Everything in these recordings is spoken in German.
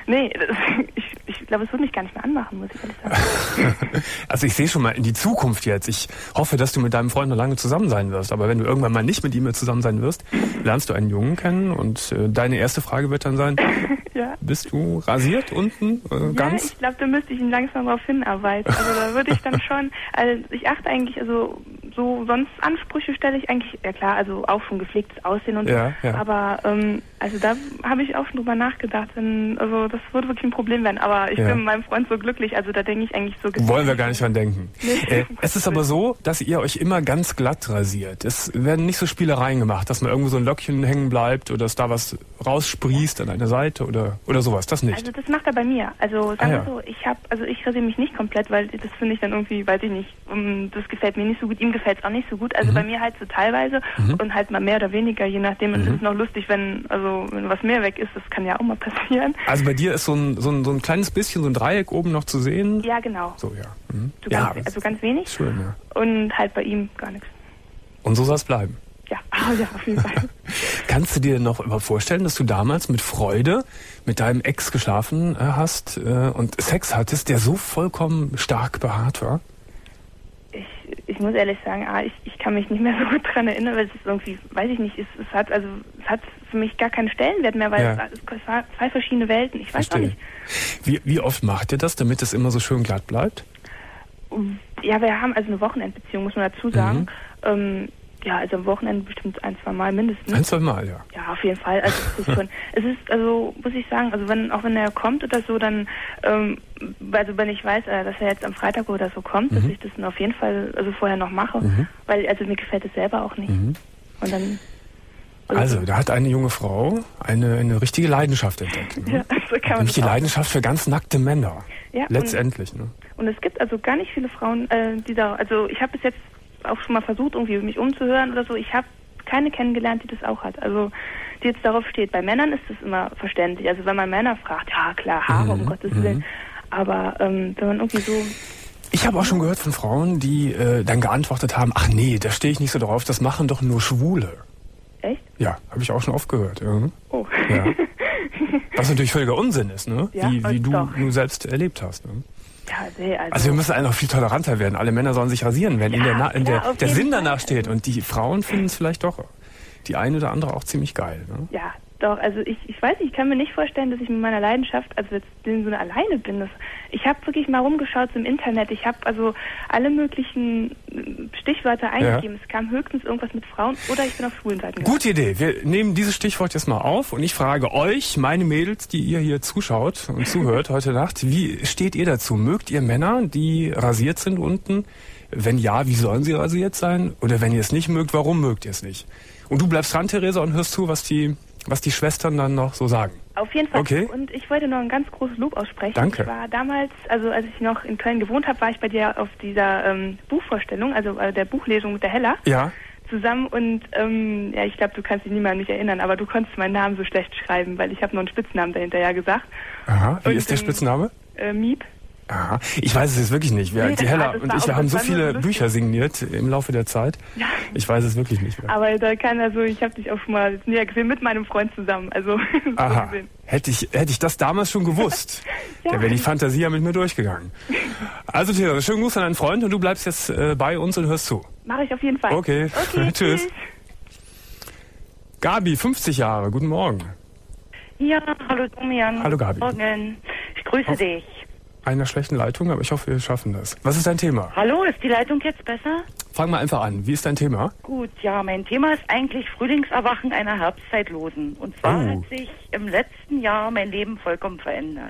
Nee, ich glaube, es würde mich gar nicht mehr anmachen, muss ich ehrlich sagen. Also ich sehe schon mal in die Zukunft jetzt. Ich hoffe, dass du mit deinem Freund noch lange zusammen sein wirst. Aber wenn du irgendwann mal nicht mit ihm mehr zusammen sein wirst, lernst du einen Jungen kennen und deine erste Frage wird dann sein, ja. Bist du rasiert unten ganz? Ja, ich glaube, da müsste ich ihn langsam darauf hinarbeiten. Also da würde ich dann schon, also ich achte eigentlich, also so sonst Ansprüche stelle ich eigentlich, ja klar, also auch schon gepflegtes Aussehen und so. Ja. Aber also da habe ich auch schon drüber nachgedacht, also das würde wirklich ein Problem werden. Aber ich bin mit meinem Freund so glücklich, also da denke ich eigentlich so. Wollen wir gar nicht dran denken. Nee. Es ist aber so, dass ihr euch immer ganz glatt rasiert. Es werden nicht so Spielereien gemacht, dass mal irgendwo so ein Löckchen hängen bleibt oder dass da was raussprießt an einer Seite oder sowas. Das nicht. Also das macht er bei mir. Also sagen wir so, ich rasiere mich nicht komplett, weil das finde ich dann irgendwie, weiß ich nicht, das gefällt mir nicht so gut, ihm gefällt es auch nicht so gut. Also bei mir halt so teilweise und halt mal mehr oder weniger, je nachdem. Und es ist noch lustig, wenn was mehr weg ist, das kann ja auch mal passieren. Also bei dir ist so ein kleines bisschen, so ein Dreieck oben noch zu sehen? Ja, genau. So, ja. Also ganz wenig. Schön, ja. Und halt bei ihm gar nichts. Und so soll es bleiben? Ja, auf jeden Fall. Kannst du dir noch überhaupt vorstellen, dass du damals mit Freude mit deinem Ex geschlafen hast und Sex hattest, der so vollkommen stark behaart war? Ich muss ehrlich sagen, ich kann mich nicht mehr so gut dran erinnern, weil es ist irgendwie, weiß ich nicht, es hat für mich gar keinen Stellenwert mehr, weil es waren zwei verschiedene Welten. Ich weiß auch nicht. Wie oft macht ihr das, damit es immer so schön glatt bleibt? Ja, wir haben also eine Wochenendbeziehung, muss man dazu sagen. Ja, also am Wochenende bestimmt 1-2 Mal mindestens. 1-2 Mal, ja. Ja, auf jeden Fall. Also es ist schon, also muss ich sagen, also wenn er kommt oder so, dann, also wenn ich weiß, dass er jetzt am Freitag oder so kommt, dass ich das dann auf jeden Fall also vorher noch mache, weil also mir gefällt es selber auch nicht. Und dann. Also, da hat eine junge Frau eine richtige Leidenschaft entdeckt. Ne? Ja, so kann man. Nämlich die Leidenschaft für ganz nackte Männer. Ja. Letztendlich. Ne? Und es gibt also gar nicht viele Frauen, die da, also ich habe bis jetzt auch schon mal versucht, irgendwie mich umzuhören oder so. Ich habe keine kennengelernt, die das auch hat. Also die jetzt darauf steht. Bei Männern ist das immer verständlich. Also wenn man Männer fragt, ja klar, Haare, um Gottes Willen. Aber wenn man irgendwie so... Ich habe auch schon gehört von Frauen, die dann geantwortet haben, ach nee, da stehe ich nicht so drauf, das machen doch nur Schwule. Echt? Ja, habe ich auch schon oft gehört. Ja. Oh. Ja. Was natürlich völliger Unsinn ist, ne? Ja, wie du selbst erlebt hast. Ne? Ja, nee, also wir müssen einfach viel toleranter werden. Alle Männer sollen sich rasieren, wenn der Sinn danach steht. Und die Frauen finden es vielleicht doch die eine oder andere auch ziemlich geil. Ne? Ja, doch. Also ich weiß nicht, ich kann mir nicht vorstellen, dass ich mit meiner Leidenschaft, also jetzt in so eine alleine bin. Ich habe wirklich mal rumgeschaut im Internet. Ich habe also alle möglichen Stichwörter eingegeben. Es kam höchstens irgendwas mit Frauen oder ich bin auf schwulen Seiten. Gute Idee. Wir nehmen dieses Stichwort jetzt mal auf und ich frage euch, meine Mädels, die ihr hier zuschaut und zuhört heute Nacht, wie steht ihr dazu? Mögt ihr Männer, die rasiert sind unten? Wenn ja, wie sollen sie rasiert sein? Oder wenn ihr es nicht mögt, warum mögt ihr es nicht? Und du bleibst dran, Theresa, und hörst zu, was die Schwestern dann noch so sagen. Auf jeden Fall. Okay. Und ich wollte noch ein ganz großes Lob aussprechen. Danke. Ich war damals, also als ich noch in Köln gewohnt habe, war ich bei dir auf dieser Buchvorstellung, also der Buchlesung mit der Hella. Ja. Zusammen und ich glaube, du kannst dich nicht mehr an mich erinnern, aber du konntest meinen Namen so schlecht schreiben, weil ich habe noch einen Spitznamen dahinterher gesagt. Aha, wie ist der Spitzname? Miep. Aha, ich weiß es jetzt wirklich nicht. Die Hella und ich haben so viele Bücher signiert im Laufe der Zeit. Ja. Ich weiß es wirklich nicht mehr. Aber da ich habe dich auch schon mal näher gesehen mit meinem Freund zusammen. Also aha. So gesehen. Hätte ich das damals schon gewusst, ja. Dann wäre die Fantasie ja mit mir durchgegangen. Also Theresa, schönen Gruß an deinen Freund und du bleibst jetzt bei uns und hörst zu. Mache ich auf jeden Fall. Okay. Tschüss. Gabi, 50 Jahre, guten Morgen. Ja, hallo Domian. Hallo Gabi. Morgen. Ich grüße dich. Einer schlechten Leitung, aber ich hoffe, wir schaffen das. Was ist dein Thema? Hallo, ist die Leitung jetzt besser? Fang mal einfach an. Wie ist dein Thema? Gut, ja, mein Thema ist eigentlich Frühlingserwachen einer Herbstzeitlosen. Und zwar hat sich im letzten Jahr mein Leben vollkommen verändert.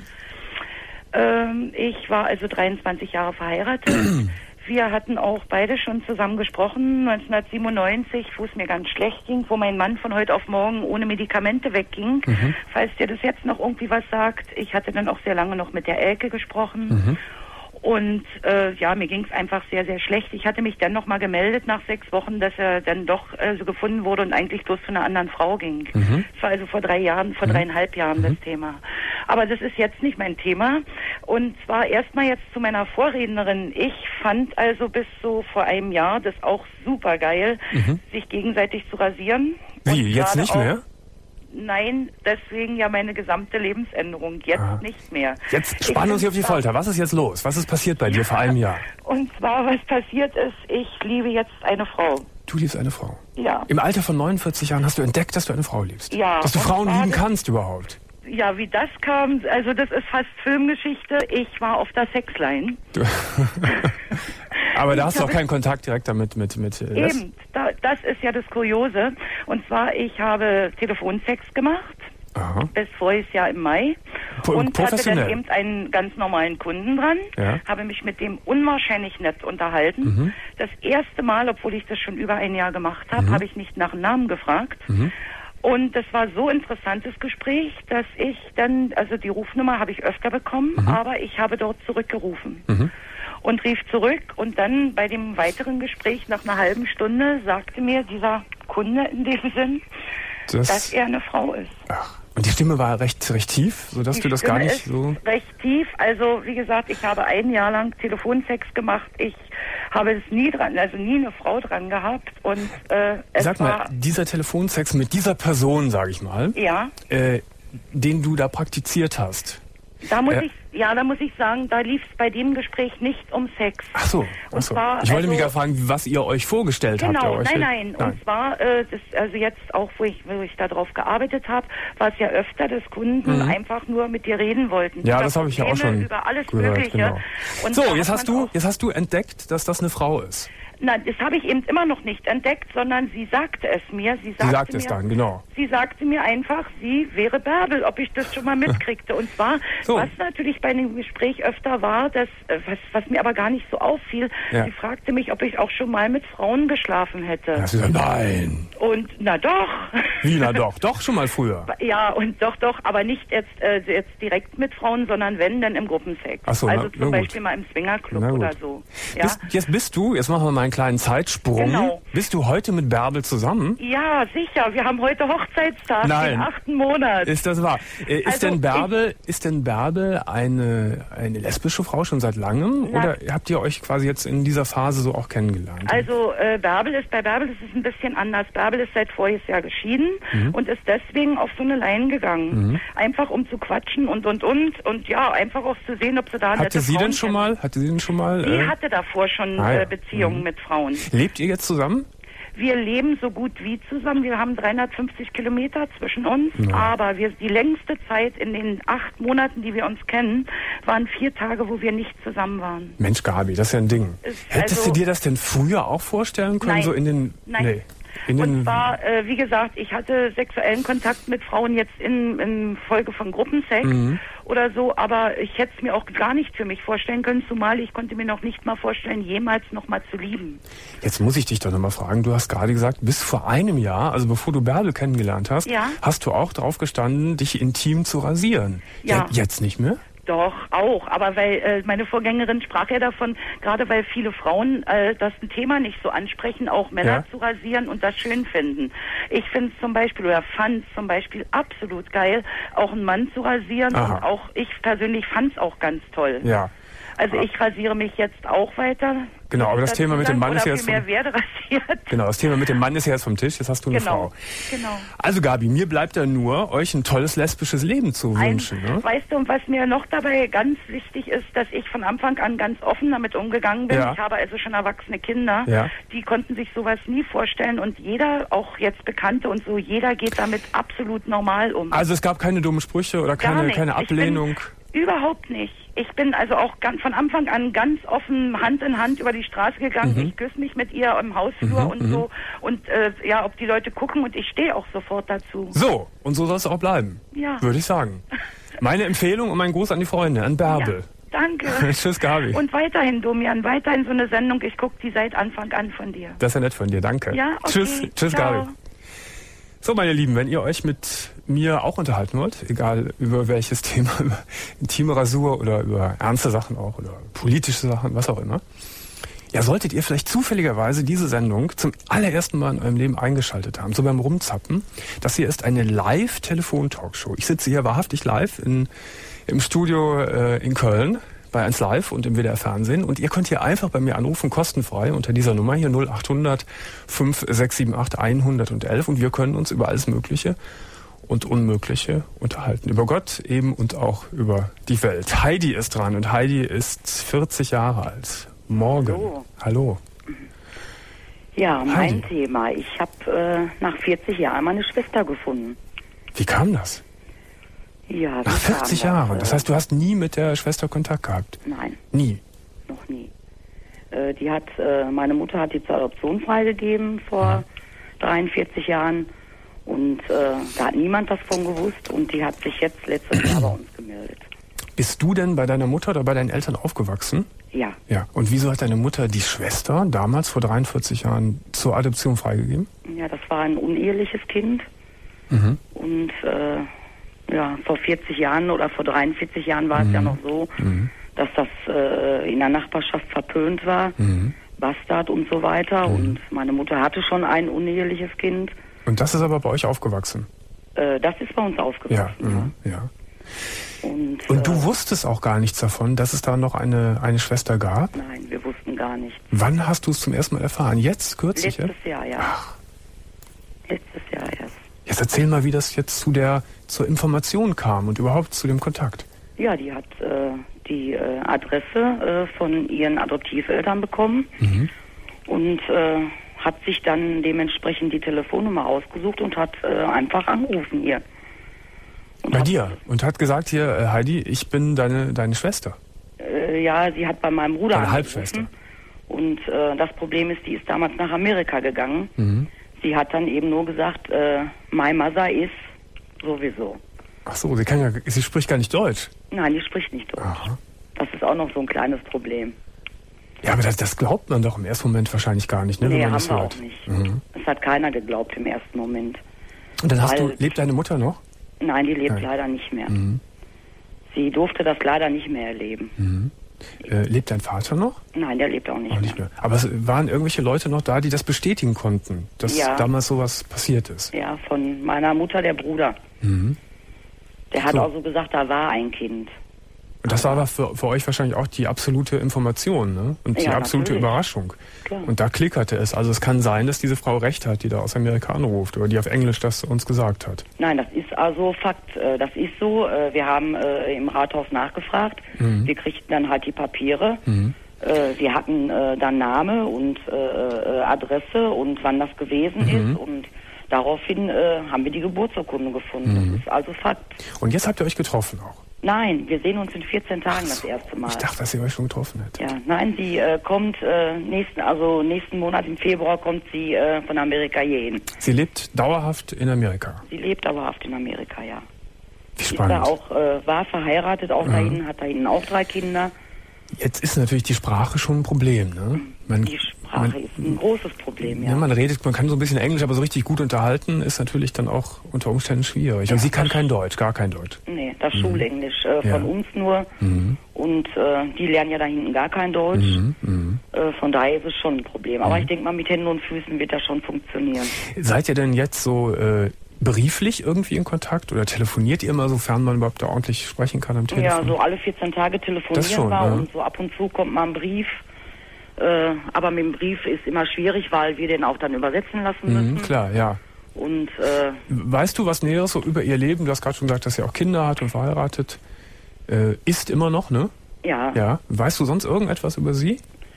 Ich war also 23 Jahre verheiratet. Wir hatten auch beide schon zusammen gesprochen, 1997, wo es mir ganz schlecht ging, wo mein Mann von heute auf morgen ohne Medikamente wegging. Falls dir das jetzt noch irgendwie was sagt. Ich hatte dann auch sehr lange noch mit der Elke gesprochen. Und mir ging es einfach sehr, sehr schlecht. Ich hatte mich dann nochmal gemeldet nach 6 Wochen, dass er dann doch so gefunden wurde und eigentlich bloß zu einer anderen Frau ging. Das war also vor 3 Jahren, vor 3,5 Jahren das Thema. Aber das ist jetzt nicht mein Thema. Und zwar erstmal jetzt zu meiner Vorrednerin. Ich fand also bis so vor einem Jahr das auch super geil, sich gegenseitig zu rasieren. Wie, jetzt nicht mehr? Nein, deswegen ja meine gesamte Lebensänderung. Jetzt nicht mehr. Jetzt spannen wir uns hier auf die Folter. Was ist jetzt los? Was ist passiert bei dir vor einem Jahr? Und zwar, was passiert ist, ich liebe jetzt eine Frau. Du liebst eine Frau? Ja. Im Alter von 49 Jahren hast du entdeckt, dass du eine Frau liebst? Ja. Dass du Frauen lieben kannst überhaupt? Ja, wie das kam, also das ist fast Filmgeschichte. Ich war auf der Sexline. Aber da hast du auch keinen Kontakt direkt damit mit Eben, das ist ja das Kuriose. Und zwar, ich habe Telefonsex gemacht. Aha. Bis voriges Jahr im Mai. Und hatte dann eben einen ganz normalen Kunden dran. Ja. Habe mich mit dem unwahrscheinlich nett unterhalten. Mhm. Das erste Mal, obwohl ich das schon über ein Jahr gemacht habe, habe ich nicht nach dem Namen gefragt. Mhm. Und das war so ein interessantes Gespräch, dass ich dann, also die Rufnummer habe ich öfter bekommen, aber ich habe dort zurückgerufen. Und rief zurück und dann bei dem weiteren Gespräch nach einer halben Stunde sagte mir dieser Kunde in dem Sinn, dass er eine Frau ist. Ach. Und die Stimme war recht tief, sodass du das gar nicht so... Recht tief, also wie gesagt, ich habe ein Jahr lang Telefonsex gemacht. Ich habe es nie eine Frau dran gehabt. Und Sag mal, dieser Telefonsex mit dieser Person, sage ich mal, den du da praktiziert hast. Da muss ich sagen, da lief es bei dem Gespräch nicht um Sex. Ach so. Zwar, ich wollte mich gerade fragen, was ihr euch vorgestellt habt. Genau, nein. Und zwar, also jetzt auch, wo ich darauf gearbeitet habe, war es ja öfter, dass Kunden einfach nur mit dir reden wollten. Ja, das habe ich ja auch schon über alles gehört. Mögliche. Genau. Und so, jetzt hast du entdeckt, dass das eine Frau ist. Na, das habe ich eben immer noch nicht entdeckt, sondern sie sagte es mir. Sie sagte mir einfach, sie wäre Bärbel, ob ich das schon mal mitkriegte. Und zwar, was natürlich bei dem Gespräch öfter war, was mir aber gar nicht so auffiel, sie fragte mich, ob ich auch schon mal mit Frauen geschlafen hätte. Ja, sie sagt, nein. Und na doch. Wie, na doch? Doch schon mal früher? Ja, und doch, aber nicht jetzt direkt mit Frauen, sondern wenn, dann im Gruppensex. Ach so, also zum Beispiel mal im Swingerclub oder so. Ja? Jetzt machen wir mal einen kleinen Zeitsprung. Genau. Bist du heute mit Bärbel zusammen? Ja, sicher. Wir haben heute Hochzeitstag, den 8. Monat. Ist das wahr? Ist denn Bärbel eine lesbische Frau schon seit langem? Oder habt ihr euch quasi jetzt in dieser Phase so auch kennengelernt? Also bei Bärbel ist es ein bisschen anders. Bärbel ist seit voriges Jahr geschieden und ist deswegen auf so eine Line gegangen. Einfach um zu quatschen und ja, einfach auch zu sehen, ob sie da Hatte sie denn schon mal? Sie hatte davor schon Beziehungen mit Frauen. Lebt ihr jetzt zusammen? Wir leben so gut wie zusammen. Wir haben 350 Kilometer zwischen uns, aber die längste Zeit in den 8 Monaten, die wir uns kennen, waren 4 Tage, wo wir nicht zusammen waren. Mensch, Gabi, das ist ja ein Ding. Hättest du dir das denn früher auch vorstellen können? Nein. So in den... Nein. Nee. Und zwar, wie gesagt, ich hatte sexuellen Kontakt mit Frauen jetzt in Folge von Gruppensex oder so, aber ich hätte es mir auch gar nicht für mich vorstellen können, zumal ich konnte mir noch nicht mal vorstellen, jemals noch mal zu lieben. Jetzt muss ich dich doch noch mal fragen, du hast gerade gesagt, bis vor einem Jahr, also bevor du Bärbel kennengelernt hast, hast du auch drauf gestanden, dich intim zu rasieren. Ja. Jetzt nicht mehr? Doch, auch. Aber weil meine Vorgängerin sprach ja davon, gerade weil viele Frauen das ein Thema nicht so ansprechen, auch Männer zu rasieren und das schön finden. Ich finde es zum Beispiel, oder fand es zum Beispiel absolut geil, auch einen Mann zu rasieren. Aha. Und auch ich persönlich fand es auch ganz toll. Ja. Also ich rasiere mich jetzt auch weiter. Genau, aber das Thema mit dem Mann ist jetzt Genau, das Thema mit dem Mann ist ja jetzt vom Tisch. Jetzt hast du eine Frau. Genau. Also Gabi, mir bleibt ja nur, euch ein tolles lesbisches Leben zu wünschen. Ne? Weißt du, und was mir noch dabei ganz wichtig ist, dass ich von Anfang an ganz offen damit umgegangen bin. Ja. Ich habe also schon erwachsene Kinder, die konnten sich sowas nie vorstellen und jeder, auch jetzt Bekannte und so, jeder geht damit absolut normal um. Also es gab keine dummen Sprüche oder keine Ablehnung? Überhaupt nicht. Ich bin also auch von Anfang an ganz offen Hand in Hand über die Straße gegangen. Ich küsse mich mit ihr im Hausflur und so. Und ob die Leute gucken und ich stehe auch sofort dazu. So, und so soll es auch bleiben. Ja. Würde ich sagen. Meine Empfehlung und mein Gruß an die Freunde, an Bärbel. Ja, danke. Tschüss, Gabi. Und weiterhin, Domian, weiterhin so eine Sendung. Ich gucke die seit Anfang an von dir. Das ist ja nett von dir, danke. Ja, okay. Tschüss, Gabi. So, meine Lieben, wenn ihr euch mit mir auch unterhalten wollt, egal über welches Thema, über intime Rasur oder über ernste Sachen auch oder politische Sachen, was auch immer, ja, solltet ihr vielleicht zufälligerweise diese Sendung zum allerersten Mal in eurem Leben eingeschaltet haben, so beim Rumzappen. Das hier ist eine Live-Telefon-Talkshow. Ich sitze hier wahrhaftig live im Studio in Köln bei 1 Live und im WDR Fernsehen. Und ihr könnt hier einfach bei mir anrufen, kostenfrei, unter dieser Nummer hier 0800 5678 111. Und wir können uns über alles Mögliche und Unmögliche unterhalten. Über Gott eben und auch über die Welt. Heidi ist dran und Heidi ist 40 Jahre alt. Morgen. Hallo. Ja, mein Thema. Ich habe nach 40 Jahren meine Schwester gefunden. Wie kam das? Ja, nach 40 Jahren? Das heißt, du hast nie mit der Schwester Kontakt gehabt? Nein. Nie? Noch nie. Meine Mutter hat die zur Adoption freigegeben vor 43 Jahren und da hat niemand was von gewusst und die hat sich jetzt letztes Jahr bei uns gemeldet. Bist du denn bei deiner Mutter oder bei deinen Eltern aufgewachsen? Ja. Ja. Und wieso hat deine Mutter die Schwester damals vor 43 Jahren zur Adoption freigegeben? Ja, das war ein uneheliches Kind. Und vor 40 Jahren oder vor 43 Jahren war es ja noch so, dass das in der Nachbarschaft verpönt war, Bastard und so weiter. Und meine Mutter hatte schon ein uneheliches Kind. Und das ist aber bei euch aufgewachsen? Das ist bei uns aufgewachsen, ja. Und du wusstest auch gar nichts davon, dass es da noch eine Schwester gab? Nein, wir wussten gar nichts. Wann hast du es zum ersten Mal erfahren? Jetzt, kürzlich? Letztes Jahr, ja. Ach. Letztes Jahr erst. Jetzt erzähl mal, wie das jetzt zur Information kam und überhaupt zu dem Kontakt. Ja, die hat die Adresse von ihren Adoptiveltern bekommen und hat sich dann dementsprechend die Telefonnummer ausgesucht und hat einfach angerufen hier. Bei dir? Und hat gesagt, hier, Heidi, ich bin deine Schwester. Ja, sie hat bei meinem Bruder angerufen. Halbschwester. Und das Problem ist, die ist damals nach Amerika gegangen. Sie hat dann eben nur gesagt, my mother is sowieso. Ach so, sie spricht gar nicht Deutsch. Nein, die spricht nicht Deutsch. Aha. Das ist auch noch so ein kleines Problem. Ja, aber das glaubt man doch im ersten Moment wahrscheinlich gar nicht, ne? Nee, wenn man haben das wir hört. auch nicht. Das hat keiner geglaubt im ersten Moment. Und dann lebt deine Mutter noch? Nein, die lebt leider nicht mehr. Sie durfte das leider nicht mehr erleben. Lebt dein Vater noch? Nein, der lebt auch nicht mehr. Aber es waren irgendwelche Leute noch da, die das bestätigen konnten, dass damals sowas passiert ist? Ja, von meiner Mutter, der Bruder. Der hat also gesagt, da war ein Kind. Und das war aber für euch wahrscheinlich auch die absolute Information, ne? Und die absolute Überraschung. Klar. Und da klickerte es. Also es kann sein, dass diese Frau recht hat, die da aus Amerika anruft oder die auf Englisch das uns gesagt hat. Nein, das ist also Fakt. Das ist so. Wir haben im Rathaus nachgefragt. Wir kriegten dann halt die Papiere. Wir hatten dann Name und Adresse und wann das gewesen ist. Und daraufhin haben wir die Geburtsurkunde gefunden. Das ist also Fakt. Und jetzt habt ihr euch getroffen auch? Nein, wir sehen uns in 14 Tagen das erste Mal. Ich dachte, dass ihr euch schon getroffen hättet. Ja, nein, sie kommt nächsten Monat im Februar kommt sie von Amerika hierhin. Sie lebt dauerhaft in Amerika? Sie lebt dauerhaft in Amerika, ja. Wie spannend. Sie ist da auch, war verheiratet, auch dahin, hat dahin auch 3 Kinder. Jetzt ist natürlich die Sprache schon ein Problem, ne? Die Sprache ist ein großes Problem, ja. Ja, man kann so ein bisschen Englisch, aber so richtig gut unterhalten ist natürlich dann auch unter Umständen schwierig. Und sie kann kein Deutsch, gar kein Deutsch. Nee, das Schulenglisch von uns nur. Und die lernen ja da hinten gar kein Deutsch. Von daher ist es schon ein Problem. Aber ich denke mal, mit Händen und Füßen wird das schon funktionieren. Seid ihr denn jetzt so brieflich irgendwie in Kontakt oder telefoniert ihr mal, sofern man überhaupt da ordentlich sprechen kann am Telefon? Ja, so alle 14 Tage telefonieren wir und so ab und zu kommt mal ein Brief. Aber mit dem Brief ist immer schwierig, weil wir den auch dann übersetzen lassen müssen. Klar, ja. Und weißt du was Näheres so über ihr Leben? Du hast gerade schon gesagt, dass sie auch Kinder hat und verheiratet. Ist immer noch, ne? Ja. Ja. Weißt du sonst irgendetwas über sie?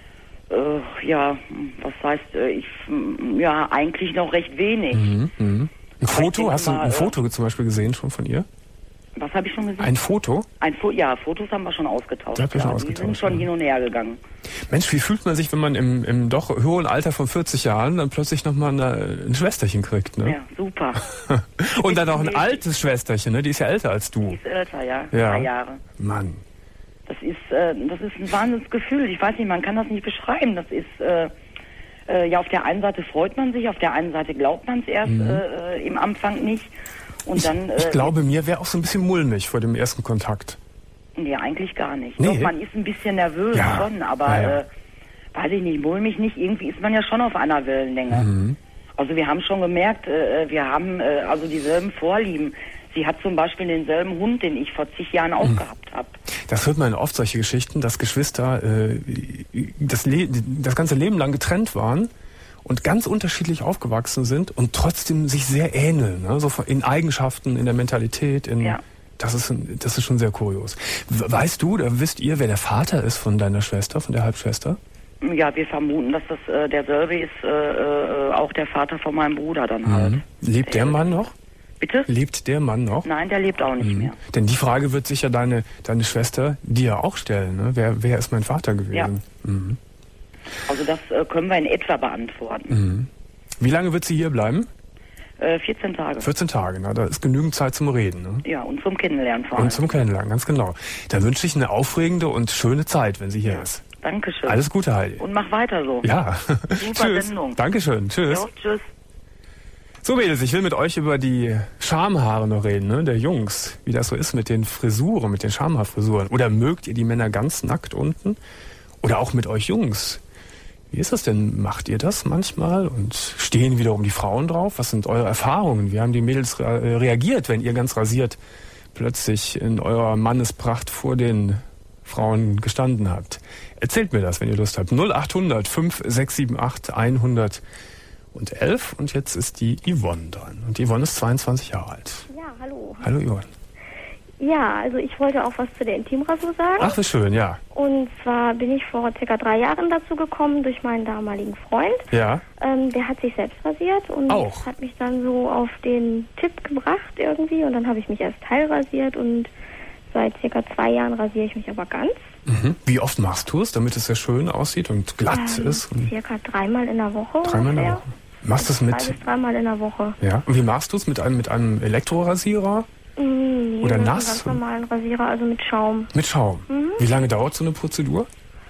Ja, was heißt, eigentlich noch recht wenig. Ein Foto? Hast du ein Foto zum Beispiel gesehen schon von ihr? Was habe ich schon gesehen? Ein Foto? Ja, Fotos haben wir schon ausgetauscht. Die sind schon hin und her gegangen. Mensch, wie fühlt man sich, wenn man im doch hohen Alter von 40 Jahren dann plötzlich nochmal ein Schwesterchen kriegt, ne? Ja, super. Und dann auch ein altes Schwesterchen, ne? Die ist ja älter als du. Die ist älter, ja. 3 Jahre. Mann. Das ist ein Wahnsinnsgefühl. Ich weiß nicht, man kann das nicht beschreiben. Das ist, auf der einen Seite freut man sich, auf der einen Seite glaubt man es erst im Anfang nicht. Und ich glaube, mir wäre auch so ein bisschen mulmig vor dem ersten Kontakt. Nee, eigentlich gar nicht. Nee. Doch, man ist ein bisschen nervös schon, aber weiß ich nicht, mulmig nicht. Irgendwie ist man ja schon auf einer Wellenlänge. Also wir haben schon gemerkt, wir haben also dieselben Vorlieben. Sie hat zum Beispiel denselben Hund, den ich vor zig Jahren auch gehabt habe. Das hört man oft, solche Geschichten, dass Geschwister das ganze Leben lang getrennt waren und ganz unterschiedlich aufgewachsen sind und trotzdem sich sehr ähneln, ne? So in Eigenschaften, in der Mentalität, das ist schon sehr kurios. Weißt du oder wisst ihr, wer der Vater ist von deiner Schwester, von der Halbschwester? Ja, wir vermuten, dass das derselbe ist, auch der Vater von meinem Bruder dann halt. Lebt der Mann noch? Bitte? Lebt der Mann noch? Nein, der lebt auch nicht mehr. Denn die Frage wird sicher deine Schwester dir auch stellen, ne? Wer ist mein Vater gewesen? Ja. Also das können wir in etwa beantworten. Wie lange wird sie hier bleiben? 14 Tage. 14 Tage, na, da ist genügend Zeit zum Reden. Ne? Ja, und zum Kennenlernen vor allem. Und zum Kennenlernen, ganz genau. Da wünsche ich eine aufregende und schöne Zeit, wenn sie hier ist. Dankeschön. Alles Gute, Heidi. Und mach weiter so. Ja. Super Tschüss. Sendung. Dankeschön. Tschüss. Jo, tschüss. So, Mädels, ich will mit euch über die Schamhaare noch reden, ne, der Jungs. Wie das so ist mit den Frisuren, mit den Schamhaarfrisuren. Oder mögt ihr die Männer ganz nackt unten? Oder auch mit euch Jungs? Wie ist das denn? Macht ihr das manchmal? Und stehen wiederum die Frauen drauf? Was sind eure Erfahrungen? Wie haben die Mädels reagiert, wenn ihr ganz rasiert plötzlich in eurer Mannespracht vor den Frauen gestanden habt? Erzählt mir das, wenn ihr Lust habt. 0800 5678 111. Und jetzt ist die Yvonne dran. Und Yvonne ist 22 Jahre alt. Ja, hallo. Hallo Yvonne. Ja, also ich wollte auch was zu der Intimrasur sagen. Ach, wie schön, ja. Und zwar bin ich vor ca. 3 Jahren dazu gekommen durch meinen damaligen Freund. Ja. Der hat sich selbst rasiert und auch. Hat mich dann so auf den Tipp gebracht irgendwie. Und dann habe ich mich erst teilrasiert und seit ca. 2 Jahren rasiere ich mich aber ganz. Wie oft machst du es, damit es sehr schön aussieht und glatt ist? Und Circa 3-mal in der Woche. 3-mal in der Woche. Machst du es mit? 2 bis 3-mal in der Woche. Ja. Und wie machst du es mit einem Elektrorasierer? Oder mit nass? Einem ganz normalen Rasierer, also mit Schaum. Mit Schaum. Wie lange dauert so eine Prozedur?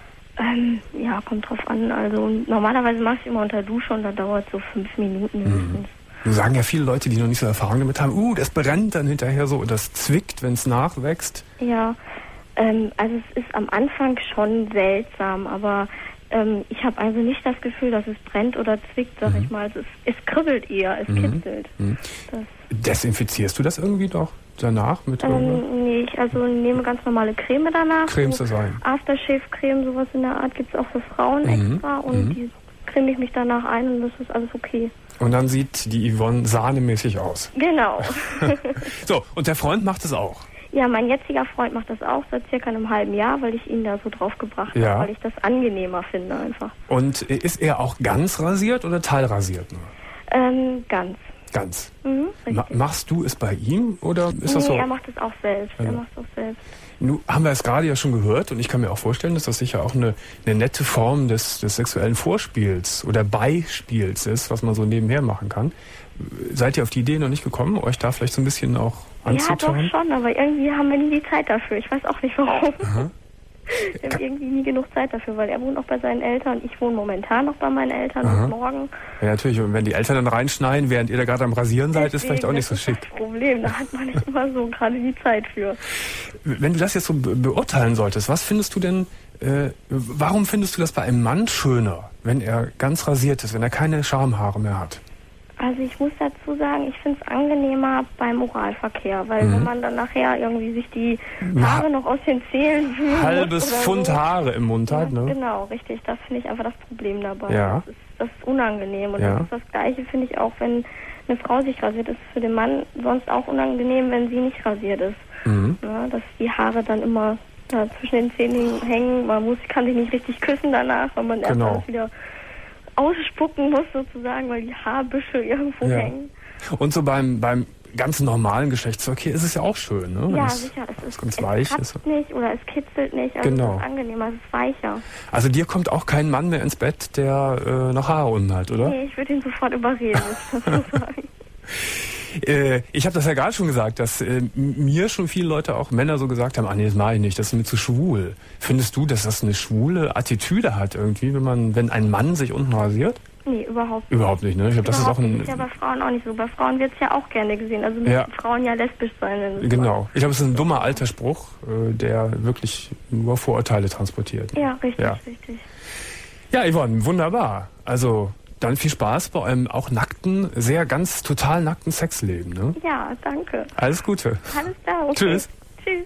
Ja, kommt drauf an. Also normalerweise mache ich immer unter Dusche und da dauert so 5 Minuten mindestens. Nun sagen ja viele Leute, die noch nicht so Erfahrung damit haben, das brennt dann hinterher so und das zwickt, wenn es nachwächst. Ja, also es ist am Anfang schon seltsam, aber ich habe also nicht das Gefühl, dass es brennt oder zwickt, sag ich mal. Also es kribbelt eher, es kitzelt. Desinfizierst du das irgendwie doch danach mit irgendwas? Nee, ich nehme ganz normale Creme danach. Cremst das ein? Aftershave-Creme, sowas in der Art gibt es auch für Frauen extra und die creme ich mich danach ein und das ist alles okay. Und dann sieht die Yvonne sahnemäßig aus. Genau. So, und der Freund macht es auch? Ja, mein jetziger Freund macht das auch seit circa einem halben Jahr, weil ich ihn da so drauf gebracht habe, weil ich das angenehmer finde einfach. Und ist er auch ganz rasiert oder teilrasiert nur? Ganz. Ganz? Richtig. Machst du es bei ihm oder ist das so? Nee, er macht es auch selbst. Also. Er macht es auch selbst. Nun haben wir es gerade ja schon gehört und ich kann mir auch vorstellen, dass das sicher auch eine nette Form des sexuellen Vorspiels oder Beispiels ist, was man so nebenher machen kann. Seid ihr auf die Idee noch nicht gekommen, euch da vielleicht so ein bisschen auch anzutun? Ja, doch schon, aber irgendwie haben wir nie die Zeit dafür. Ich weiß auch nicht warum. Wir haben irgendwie nie genug Zeit dafür, weil er wohnt auch bei seinen Eltern. Ich wohne momentan noch bei meinen Eltern und morgen. Ja, natürlich. Und wenn die Eltern dann reinschneiden, während ihr da gerade am Rasieren seid, ist vielleicht auch nicht so schick. Das ist das Problem. Da hat man nicht immer so gerade die Zeit für. Wenn du das jetzt so beurteilen solltest, was findest du denn, warum findest du das bei einem Mann schöner, wenn er ganz rasiert ist, wenn er keine Schamhaare mehr hat? Also ich muss dazu sagen, ich finde es angenehmer beim Oralverkehr, weil wenn man dann nachher irgendwie sich die Haare noch aus den Zähnen wühlt. Halbes Pfund Haare im Mund hat, ne? Genau, richtig. Das finde ich einfach das Problem dabei. Ja. Das ist unangenehm. Und das ist das Gleiche, finde ich auch, wenn eine Frau sich rasiert, ist für den Mann sonst auch unangenehm, wenn sie nicht rasiert ist. Ja, dass die Haare dann immer da zwischen den Zähnen hängen. Kann sich nicht richtig küssen danach, weil man erst alles wieder ausspucken muss sozusagen, weil die Haarbüschel irgendwo hängen. Und so beim ganz normalen Geschlechtsverkehr ist es ja auch schön, ne? Ja, sicher. Es ganz weich ist nicht oder es kitzelt nicht. Also es ist angenehmer, es ist weicher. Also dir kommt auch kein Mann mehr ins Bett, der noch Haare unten hat, oder? Nee, ich würde ihn sofort überreden, muss ich dazu sagen. Ich habe das ja gerade schon gesagt, dass mir schon viele Leute, auch Männer, so gesagt haben, nee, das mache ich nicht, das ist mir zu schwul. Findest du, dass das eine schwule Attitüde hat irgendwie, wenn ein Mann sich unten rasiert? Nee, überhaupt nicht. Überhaupt nicht, ne? Ich glaube, das ist auch ein... Das ist ja bei Frauen auch nicht so. Bei Frauen wird es ja auch gerne gesehen. Also müssen Frauen ja lesbisch sein. Wenn genau. Ich glaube, es ist ein dummer alter Spruch, der wirklich nur Vorurteile transportiert. Ne? Ja, richtig. Ja, Yvonne, wunderbar. Also... Dann viel Spaß bei eurem auch total nackten Sexleben, ne? Ja, danke. Alles Gute. Alles klar. Okay. Tschüss. Tschüss.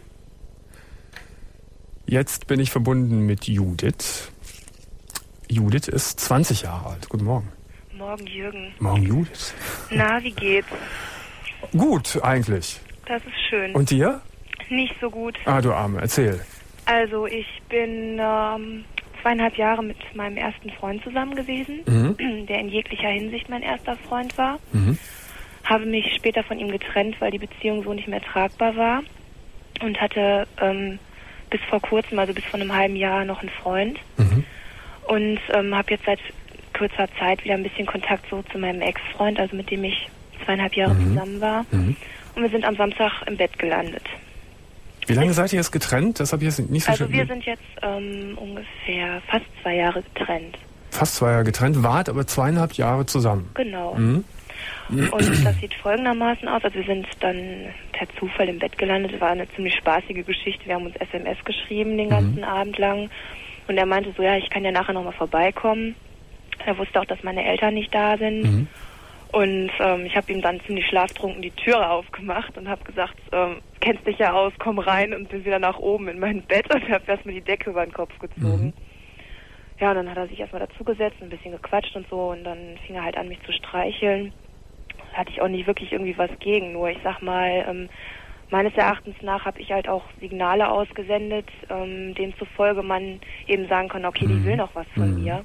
Jetzt bin ich verbunden mit Judith. Judith ist 20 Jahre alt. Guten Morgen. Morgen, Jürgen. Morgen, Judith. Na, wie geht's? Gut, eigentlich. Das ist schön. Und dir? Nicht so gut. Ah, du Arme, erzähl. Also, ich bin 2,5 Jahre mit meinem ersten Freund zusammen gewesen, der in jeglicher Hinsicht mein erster Freund war. Habe mich später von ihm getrennt, weil die Beziehung so nicht mehr tragbar war. Und hatte bis vor kurzem, also bis vor einem halben Jahr, noch einen Freund. Und habe jetzt seit kürzer Zeit wieder ein bisschen Kontakt so zu meinem Ex-Freund, also mit dem ich 2,5 Jahre zusammen war. Und wir sind am Samstag im Bett gelandet. Wie lange seid ihr jetzt getrennt? Das habe ich jetzt nicht so schön. Also wir sind jetzt ungefähr fast 2 Jahre getrennt. Fast 2 Jahre getrennt, wart aber 2,5 Jahre zusammen. Genau. Und das sieht folgendermaßen aus. Also wir sind dann per Zufall im Bett gelandet. War eine ziemlich spaßige Geschichte. Wir haben uns SMS geschrieben den ganzen Abend lang. Und er meinte so, ja, ich kann ja nachher nochmal vorbeikommen. Er wusste auch, dass meine Eltern nicht da sind. Und ich habe ihm dann ziemlich schlaftrunken die Türe aufgemacht und habe gesagt, kennst dich ja aus, komm rein, und bin wieder nach oben in mein Bett und habe erstmal die Decke über den Kopf gezogen. Ja, und dann hat er sich erstmal dazugesetzt, ein bisschen gequatscht und so, und dann fing er halt an, mich zu streicheln. Da hatte ich auch nicht wirklich irgendwie was gegen, nur ich sag mal, meines Erachtens nach habe ich halt auch Signale ausgesendet, demzufolge man eben sagen kann, okay, die will noch was von mir.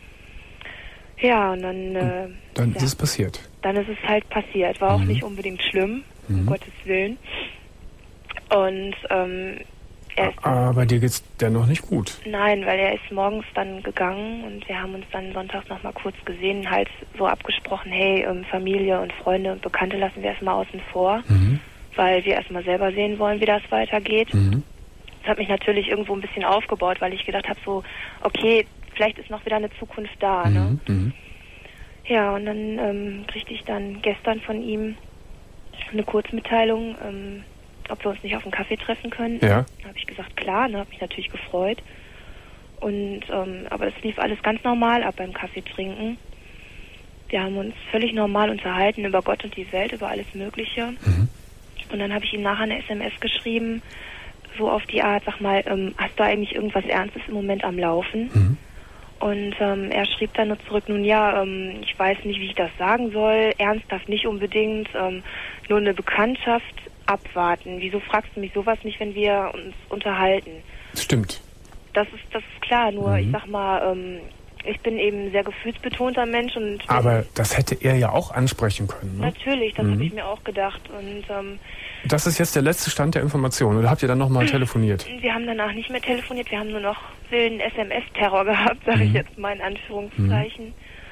Ja, und dann ist es passiert. Dann ist es halt passiert. War auch nicht unbedingt schlimm, um Gottes Willen. Und aber dir geht's dennoch nicht gut. Nein, weil er ist morgens dann gegangen und wir haben uns dann sonntags noch mal kurz gesehen, halt so abgesprochen, hey, Familie und Freunde und Bekannte lassen wir erstmal außen vor, weil wir erstmal selber sehen wollen, wie das weitergeht. Das hat mich natürlich irgendwo ein bisschen aufgebaut, weil ich gedacht habe, so, okay, vielleicht ist noch wieder eine Zukunft da, ne? Ja, und dann kriegte ich dann gestern von ihm eine Kurzmitteilung, ob wir uns nicht auf einen Kaffee treffen können. Ja. Da habe ich gesagt, klar, ne, habe mich natürlich gefreut. Und aber es lief alles ganz normal ab beim Kaffee trinken. Wir haben uns völlig normal unterhalten über Gott und die Welt, über alles Mögliche. Und dann habe ich ihm nachher eine SMS geschrieben, so auf die Art, sag mal, hast du eigentlich irgendwas Ernstes im Moment am Laufen? Und er schrieb dann nur zurück, nun ja, ich weiß nicht, wie ich das sagen soll, ernsthaft nicht unbedingt, nur eine Bekanntschaft, abwarten. Wieso fragst du mich sowas nicht, wenn wir uns unterhalten? Stimmt. Das ist klar, nur ich sag mal, ich bin eben ein sehr gefühlsbetonter Mensch. Aber das hätte er ja auch ansprechen können, ne? Natürlich, das habe ich mir auch gedacht. Und das ist jetzt der letzte Stand der Information, oder habt ihr dann nochmal telefoniert? Wir haben danach nicht mehr telefoniert, wir haben nur noch wilden SMS-Terror gehabt, sage ich jetzt mal in Anführungszeichen.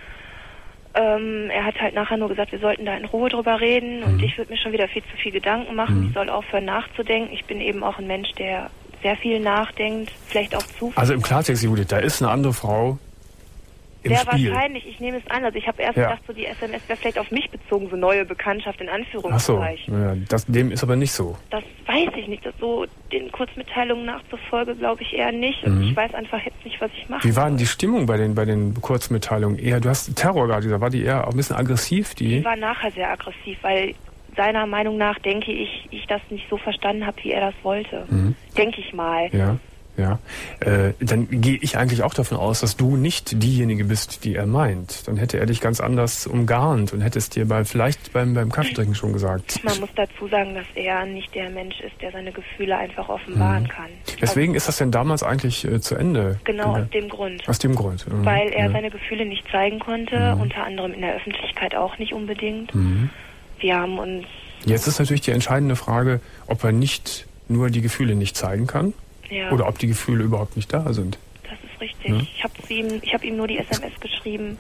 Er hat halt nachher nur gesagt, wir sollten da in Ruhe drüber reden, und ich würde mir schon wieder viel zu viel Gedanken machen. Ich soll aufhören nachzudenken. Ich bin eben auch ein Mensch, der sehr viel nachdenkt, vielleicht auch zu viel. Also im Klartext, Judith, da ist eine andere Frau im Spiel. Sehr wahrscheinlich, ich nehme es an. Also ich habe erst gedacht, so die SMS wäre vielleicht auf mich bezogen, so neue Bekanntschaft in Anführungszeichen. Ach so, dem ist aber nicht so. Das weiß ich nicht. Das so den Kurzmitteilungen nachzufolge, glaube ich eher nicht. Und ich weiß einfach jetzt nicht, was ich mache. Wie war denn die Stimmung bei den Kurzmitteilungen? Eher, du hast Terror gerade gesagt, war die eher auch ein bisschen aggressiv? Die war nachher sehr aggressiv, weil seiner Meinung nach, denke ich das nicht so verstanden habe, wie er das wollte. Denke ich mal. Ja. Dann gehe ich eigentlich auch davon aus, dass du nicht diejenige bist, die er meint. Dann hätte er dich ganz anders umgarnt und hätte es dir vielleicht beim Kaffeetrinken schon gesagt. Man muss dazu sagen, dass er nicht der Mensch ist, der seine Gefühle einfach offenbaren kann. Weswegen ist das denn damals eigentlich zu Ende? Genau, aus dem Grund. Aus dem Grund. Weil er seine Gefühle nicht zeigen konnte, unter anderem in der Öffentlichkeit auch nicht unbedingt. Wir haben uns... Jetzt ist natürlich die entscheidende Frage, ob er nicht nur die Gefühle nicht zeigen kann. Ja. Oder ob die Gefühle überhaupt nicht da sind. Das ist richtig. Ja? Ich habe ihm nur die SMS geschrieben,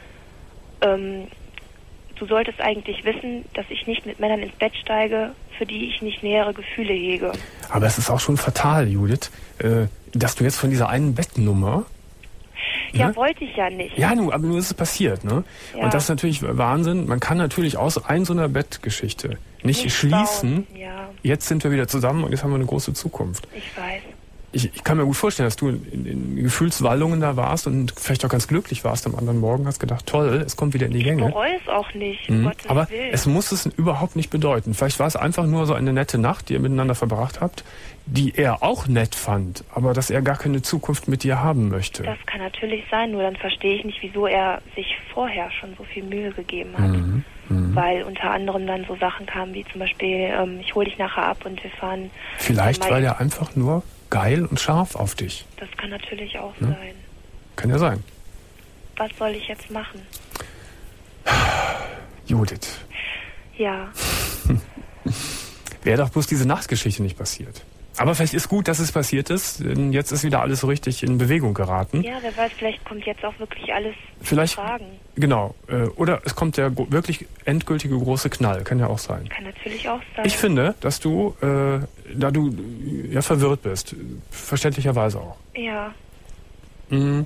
du solltest eigentlich wissen, dass ich nicht mit Männern ins Bett steige, für die ich nicht nähere Gefühle hege. Aber es ist auch schon fatal, Judith, dass du jetzt von dieser einen Bettnummer... Ja, wollte ich ja nicht. Ja, aber nur ist es passiert, ne? Ja. Und das ist natürlich Wahnsinn. Man kann natürlich aus so einer Bettgeschichte nicht schließen, jetzt sind wir wieder zusammen und jetzt haben wir eine große Zukunft. Ich weiß. ich kann mir gut vorstellen, dass du in Gefühlswallungen da warst und vielleicht auch ganz glücklich warst am anderen Morgen, hast gedacht, toll, es kommt wieder in die Gänge. Ich bereue es auch nicht, Aber es muss es überhaupt nicht bedeuten. Vielleicht war es einfach nur so eine nette Nacht, die ihr miteinander verbracht habt, die er auch nett fand, aber dass er gar keine Zukunft mit dir haben möchte. Das kann natürlich sein, nur dann verstehe ich nicht, wieso er sich vorher schon so viel Mühe gegeben hat. Weil unter anderem dann so Sachen kamen, wie zum Beispiel, ich hole dich nachher ab und wir fahren... Vielleicht war der einfach nur geil und scharf auf dich. Das kann natürlich auch sein. Kann ja sein. Was soll ich jetzt machen? Judith. Ja. Wäre doch bloß diese Nachtgeschichte nicht passiert. Aber vielleicht ist gut, dass es passiert ist, denn jetzt ist wieder alles so richtig in Bewegung geraten. Ja, wer weiß, vielleicht kommt jetzt auch wirklich alles vielleicht, zu tragen. Genau. Oder es kommt der wirklich endgültige große Knall. Kann ja auch sein. Kann natürlich auch sein. Ich finde, dass du, da du ja verwirrt bist, verständlicherweise auch. Ja. Ihm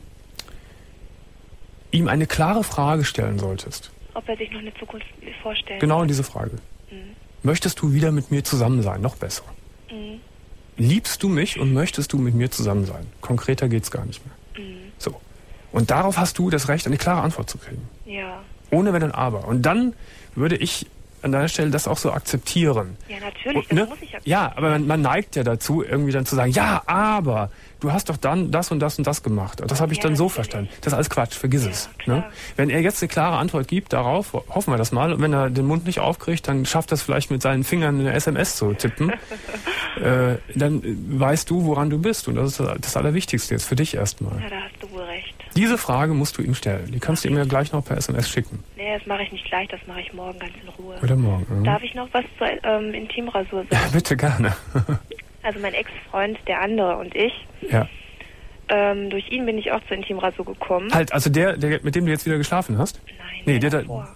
eine klare Frage stellen solltest. Ob er sich noch eine Zukunft vorstellt. Genau diese Frage. Möchtest du wieder mit mir zusammen sein? Noch besser. Liebst du mich und möchtest du mit mir zusammen sein? Konkreter geht's gar nicht mehr. So. Und darauf hast du das Recht, eine klare Antwort zu kriegen. Ja. Ohne Wenn und Aber. Und dann würde ich an deiner Stelle das auch so akzeptieren. Ja, natürlich, und, das muss ich akzeptieren. Ja, aber man neigt ja dazu, irgendwie dann zu sagen, ja, aber du hast doch dann das und das und das gemacht. Das habe ich dann so verstanden. Das ist alles Quatsch, vergiss es. Ne? Wenn er jetzt eine klare Antwort gibt darauf, hoffen wir das mal, und wenn er den Mund nicht aufkriegt, dann schafft er es vielleicht mit seinen Fingern eine SMS zu tippen. Dann weißt du, woran du bist. Und das ist das Allerwichtigste jetzt für dich erstmal. Ja, da hast du wohl recht. Diese Frage musst du ihm stellen. Die kannst du ihm ja gleich noch per SMS schicken. Nee, das mache ich nicht gleich, das mache ich morgen ganz in Ruhe. Oder morgen. Darf ich noch was zur Intimrasur sagen? Ja, bitte, gerne. Also mein Ex-Freund, der andere und ich, ja. Durch ihn bin ich auch zur Intimrasur gekommen. Halt, also der, mit dem du jetzt wieder geschlafen hast? Nein, der davor.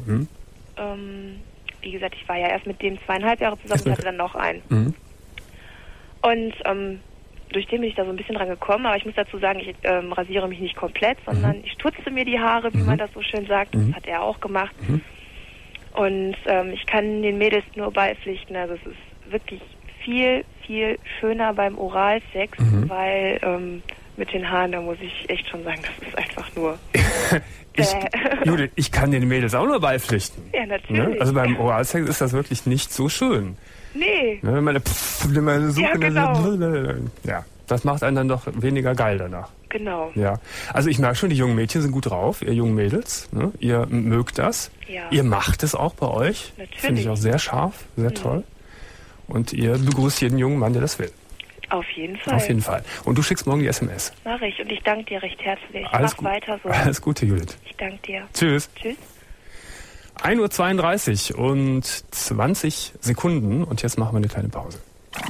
Wie gesagt, ich war ja erst mit dem 2,5 Jahre zusammen und hatte dann noch einen. Und durch den bin ich da so ein bisschen dran gekommen, aber ich muss dazu sagen, ich rasiere mich nicht komplett, sondern ich tutze mir die Haare, wie man das so schön sagt. Das hat er auch gemacht. Und ich kann den Mädels nur beipflichten, also es ist wirklich viel, viel schöner beim Oralsex, weil mit den Haaren, da muss ich echt schon sagen, das ist einfach nur... Judith, ich kann den Mädels auch nur beipflichten. Ja, natürlich. Ne? Also beim Oralsex ist das wirklich nicht so schön. Nee. Ne? Wenn man so ja, genau. Ja, das macht einen dann doch weniger geil danach. Genau. Ja, also ich merke schon, die jungen Mädchen sind gut drauf, ihr jungen Mädels. Ne? Ihr mögt das. Ja. Ihr macht es auch bei euch. Natürlich. Finde ich auch sehr scharf, sehr toll. Und ihr begrüßt jeden jungen Mann, der das will. Auf jeden Fall. Auf jeden Fall. Und du schickst morgen die SMS. Mach ich. Und ich danke dir recht herzlich. Mach weiter so. Alles Gute, Judith. Ich danke dir. Tschüss. Tschüss. 1:32 und 20 Sekunden. Und jetzt machen wir eine kleine Pause.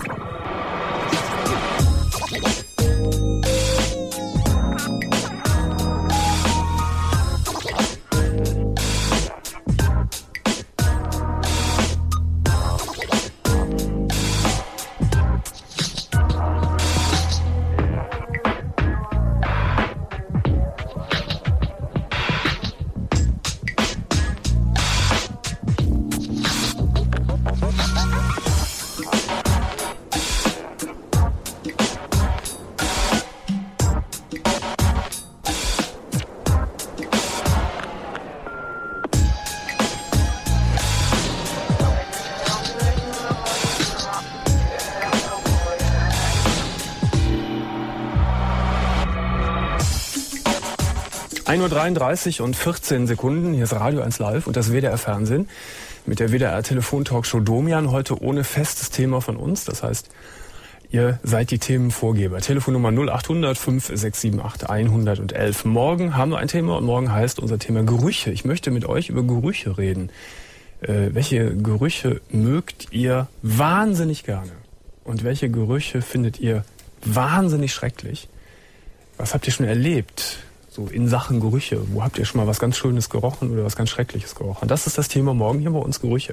Uhr 33 und 14 Sekunden. Hier ist Radio 1 Live und das WDR Fernsehen mit der WDR Telefontalkshow Domian. Heute ohne festes Thema von uns. Das heißt, ihr seid die Themenvorgeber. Telefonnummer 0800 5678 111. Morgen haben wir ein Thema und morgen heißt unser Thema Gerüche. Ich möchte mit euch über Gerüche reden. Welche Gerüche mögt ihr wahnsinnig gerne? Und welche Gerüche findet ihr wahnsinnig schrecklich? Was habt ihr schon erlebt? So in Sachen Gerüche. Wo habt ihr schon mal was ganz Schönes gerochen oder was ganz Schreckliches gerochen? Das ist das Thema morgen hier bei uns, Gerüche.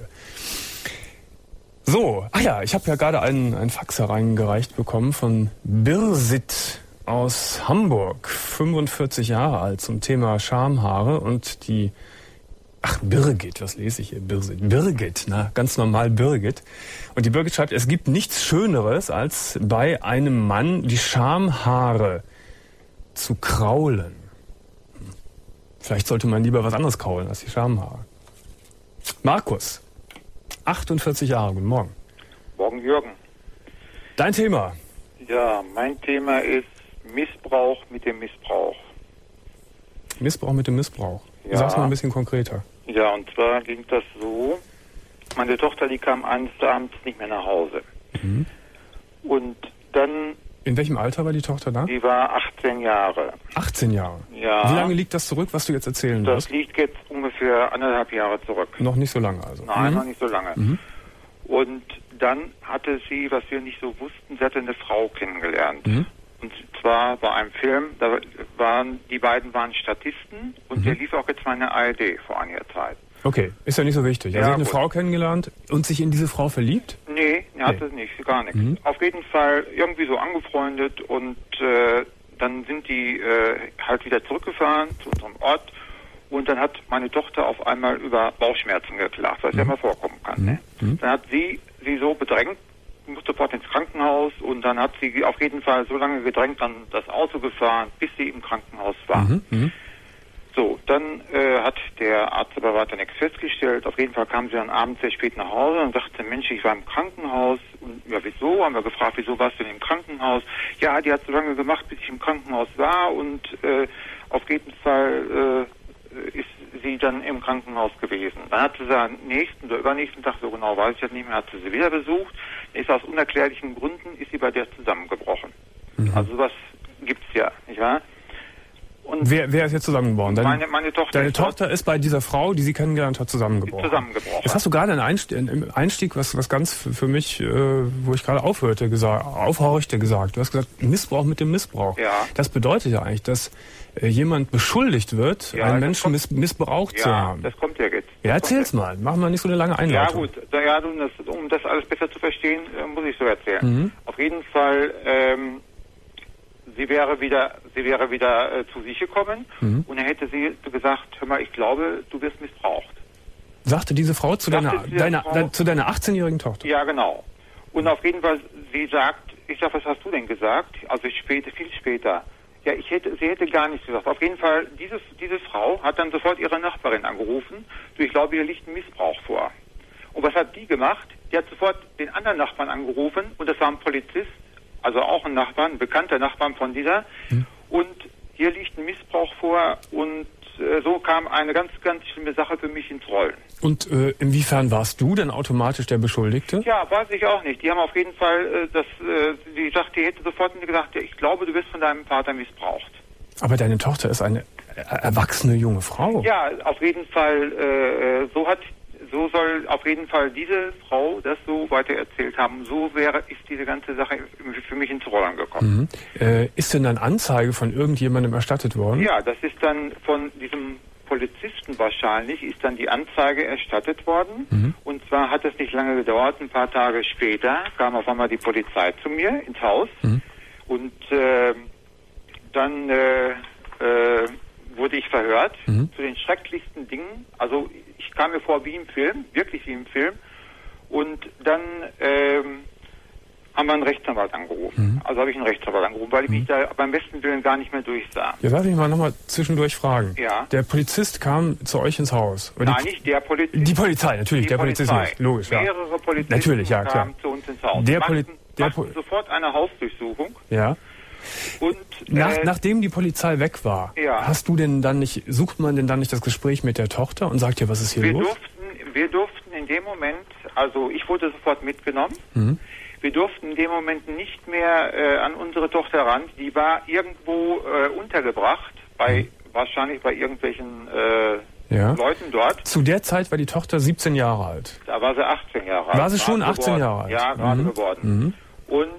So, ich habe ja gerade einen Fax hereingereicht bekommen von Birsit aus Hamburg, 45 Jahre alt, zum Thema Schamhaare. Und die Ach, Birgit, was lese ich hier? Birgit, na, ganz normal Birgit. Und die Birgit schreibt, es gibt nichts Schöneres, als bei einem Mann die Schamhaare zu kraulen. Vielleicht sollte man lieber was anderes kraulen als die Schamhaare. Markus, 48 Jahre, guten Morgen. Morgen, Jürgen. Dein Thema? Ja, mein Thema ist Missbrauch mit dem Missbrauch. Missbrauch mit dem Missbrauch? Ja. Sag's mal ein bisschen konkreter. Ja, und zwar ging das so, meine Tochter, die kam eines Abends nicht mehr nach Hause. Mhm. Und dann... In welchem Alter war die Tochter da? Die war 18 Jahre. 18 Jahre? Ja. Wie lange liegt das zurück, was du jetzt erzählen wirst? Das liegt jetzt ungefähr 1,5 Jahre zurück. Noch nicht so lange also? Nein, noch nicht so lange. Mhm. Und dann hatte sie, was wir nicht so wussten, sie hatte eine Frau kennengelernt. Mhm. Und zwar bei einem Film, die beiden waren Statisten und der lief auch jetzt mal in der ARD vor einiger Zeit. Okay, ist ja nicht so wichtig. Also sie hat eine Frau kennengelernt und sich in diese Frau verliebt? Nee, er hat es nicht, gar nichts. Mhm. Auf jeden Fall irgendwie so angefreundet und dann sind die halt wieder zurückgefahren zu unserem Ort und dann hat meine Tochter auf einmal über Bauchschmerzen geklagt, was ja immer vorkommen kann. Ne? Dann hat sie so bedrängt, musste sofort ins Krankenhaus und dann hat sie auf jeden Fall so lange gedrängt, dann das Auto gefahren, bis sie im Krankenhaus war. So, dann hat der Arzt aber weiter nichts festgestellt. Auf jeden Fall kam sie dann abends sehr spät nach Hause und sagte, Mensch, ich war im Krankenhaus. Und ja, wieso? Haben wir gefragt, wieso warst du denn im Krankenhaus? Ja, die hat so lange gemacht, bis ich im Krankenhaus war und auf jeden Fall ist sie dann im Krankenhaus gewesen. Dann hat sie am nächsten oder übernächsten Tag, so genau weiß ich das nicht mehr, hat sie wieder besucht. Ist aus unerklärlichen Gründen, ist sie bei der zusammengebrochen. Also sowas gibt's ja, nicht wahr? Und wer ist jetzt zusammengebrochen? Meine Tochter. Deine Tochter ist bei dieser Frau, die sie kennengelernt hat, zusammengebrochen. Jetzt hast du gerade im Einstieg was ganz für mich, wo ich gerade aufhorchte gesagt. Du hast gesagt, Missbrauch mit dem Missbrauch. Ja. Das bedeutet ja eigentlich, dass jemand beschuldigt wird, einen Menschen missbraucht zu haben. Ja, das kommt ja jetzt. Ja, erzähl's mal. Machen wir nicht so eine lange Einleitung. Ja gut. Um das alles besser zu verstehen, muss ich so erzählen. Auf jeden Fall, sie wäre wieder zu sich gekommen und dann hätte sie gesagt, hör mal, ich glaube, du wirst missbraucht. Sagte diese Frau zu deiner 18-jährigen Tochter? Ja, genau. Und auf jeden Fall, sie sagt, ich sag, was hast du denn gesagt? Also viel später. Ja, sie hätte gar nichts gesagt. Auf jeden Fall, diese Frau hat dann sofort ihre Nachbarin angerufen. Du, ich glaube, hier liegt ein Missbrauch vor. Und was hat die gemacht? Die hat sofort den anderen Nachbarn angerufen und das war ein Polizist, also auch ein Nachbarn, ein bekannter Nachbarn von dieser. Und hier liegt ein Missbrauch vor und so kam eine ganz, ganz schlimme Sache für mich ins Rollen. Und inwiefern warst du denn automatisch der Beschuldigte? Ja, weiß ich auch nicht. Die haben auf jeden Fall, die sagte, die hätte sofort gesagt, ja, ich glaube, du wirst von deinem Vater missbraucht. Aber deine Tochter ist eine erwachsene junge Frau. Ja, auf jeden Fall, so soll auf jeden Fall diese Frau das so weiter erzählt haben. So ist diese ganze Sache für mich ins Rollen gekommen. Ist denn dann Anzeige von irgendjemandem erstattet worden? Ja, das ist dann von diesem Polizisten wahrscheinlich, ist dann die Anzeige erstattet worden. Und zwar hat es nicht lange gedauert, ein paar Tage später kam auf einmal die Polizei zu mir ins Haus. Und dann wurde ich verhört zu den schrecklichsten Dingen. Also ich kam mir vor wie im Film, wirklich wie im Film. Und dann haben wir einen Rechtsanwalt angerufen. Also habe ich einen Rechtsanwalt angerufen, weil ich mich da beim besten Willen gar nicht mehr durchsah. Jetzt darf ich mal nochmal zwischendurch fragen. Ja. Der Polizist kam zu euch ins Haus. Nein, nicht der Polizist. Die Polizei, natürlich. Der Polizist nicht. Logisch, ja. Mehrere Polizisten natürlich, ja, klar. kamen zu uns ins Haus. Machten sofort eine Hausdurchsuchung. Ja. Und nachdem die Polizei weg war, sucht man denn dann nicht das Gespräch mit der Tochter und sagt ihr, was ist hier los? Wir durften in dem Moment, also ich wurde sofort mitgenommen, wir durften in dem Moment nicht mehr an unsere Tochter ran, die war irgendwo untergebracht, wahrscheinlich bei irgendwelchen Leuten dort. Zu der Zeit war die Tochter 17 Jahre alt. Da war sie 18 Jahre alt. War sie schon 18 Jahre alt? Ja, gerade geworden. Und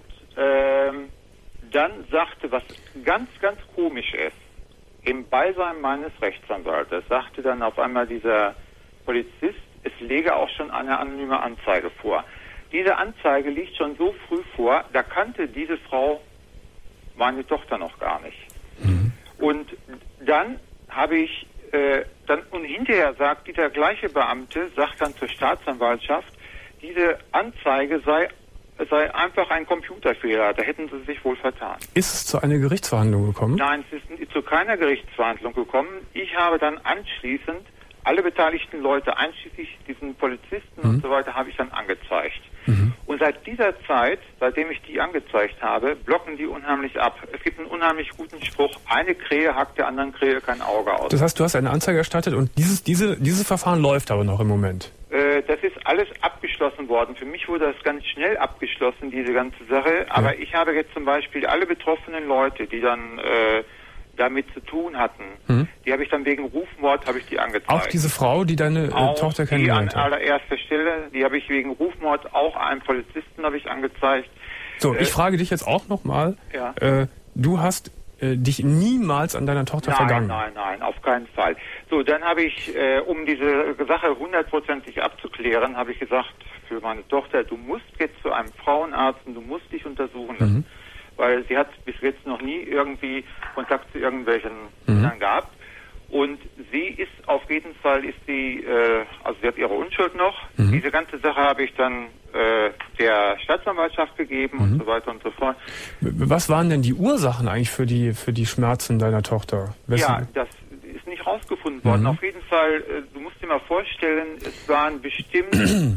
dann sagte, was ganz, ganz komisch ist, im Beisein meines Rechtsanwaltes sagte dann auf einmal dieser Polizist, es läge auch schon eine anonyme Anzeige vor. Diese Anzeige liegt schon so früh vor, da kannte diese Frau meine Tochter noch gar nicht. Und dann habe ich Und hinterher sagt dieser gleiche Beamte, sagt dann zur Staatsanwaltschaft, diese Anzeige sei einfach ein Computerfehler, da hätten sie sich wohl vertan. Ist es zu einer Gerichtsverhandlung gekommen? Nein, es ist zu keiner Gerichtsverhandlung gekommen. Ich habe dann anschließend alle beteiligten Leute, einschließlich diesen Polizisten und so weiter, habe ich dann angezeigt. Und seit dieser Zeit, seitdem ich die angezeigt habe, blocken die unheimlich ab. Es gibt einen unheimlich guten Spruch, eine Krähe hackt der anderen Krähe kein Auge aus. Das heißt, du hast eine Anzeige erstattet und dieses Verfahren läuft aber noch im Moment? Das ist alles abgeschlossen worden. Für mich wurde das ganz schnell abgeschlossen, diese ganze Sache. Aber ich habe jetzt zum Beispiel alle betroffenen Leute, die dann damit zu tun hatten, die habe ich dann wegen Rufmord, habe ich die angezeigt. Auch diese Frau, die deine Tochter kennengelernt hat? Die an allererster Stelle, die habe ich wegen Rufmord, auch einen Polizisten habe ich angezeigt. So, ich frage dich jetzt auch nochmal. Ja. Du hast dich niemals an deiner Tochter vergangen? Nein, auf keinen Fall. So, dann habe ich, um diese Sache 100%ig abzuklären, habe ich gesagt, für meine Tochter, du musst jetzt zu einem Frauenarzt und du musst dich untersuchen lassen. Weil sie hat bis jetzt noch nie irgendwie Kontakt zu irgendwelchen Männern gehabt. Und sie ist auf jeden Fall, also sie hat ihre Unschuld noch. Diese ganze Sache habe ich dann der Staatsanwaltschaft gegeben und so weiter und so fort. Was waren denn die Ursachen eigentlich für die Schmerzen deiner Tochter? Ja, das ist nicht rausgefunden worden. Auf jeden Fall, du musst dir mal vorstellen, es waren bestimmt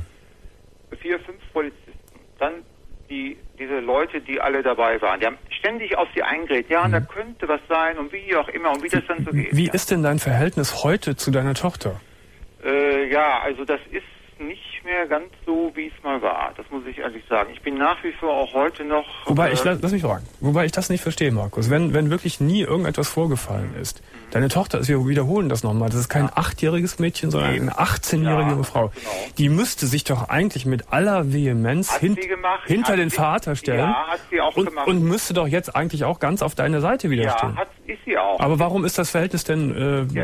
4, 5 Polizisten. Dann diese Leute, die alle dabei waren, die haben ständig auf sie eingeredet. Ja, und da könnte was sein und wie auch immer und wie das dann so geht. Wie ist denn dein Verhältnis heute zu deiner Tochter? Ja, also das ist nicht mehr ganz so, wie es mal war. Das muss ich ehrlich sagen. Ich bin nach wie vor auch heute noch... Wobei, lass mich fragen. Wobei ich das nicht verstehe, Markus. Wenn wirklich nie irgendetwas vorgefallen ist, deine Tochter ist, wir wiederholen das nochmal, das ist kein 8-jähriges Mädchen, sondern eine 18-jährige Frau. Genau. Die müsste sich doch eigentlich mit aller Vehemenz hinter den Vater stellen. Ja, hat sie auch gemacht. Und müsste doch jetzt eigentlich auch ganz auf deine Seite widerstehen. Ja, ist sie auch. Aber warum ist das Verhältnis denn... Ja,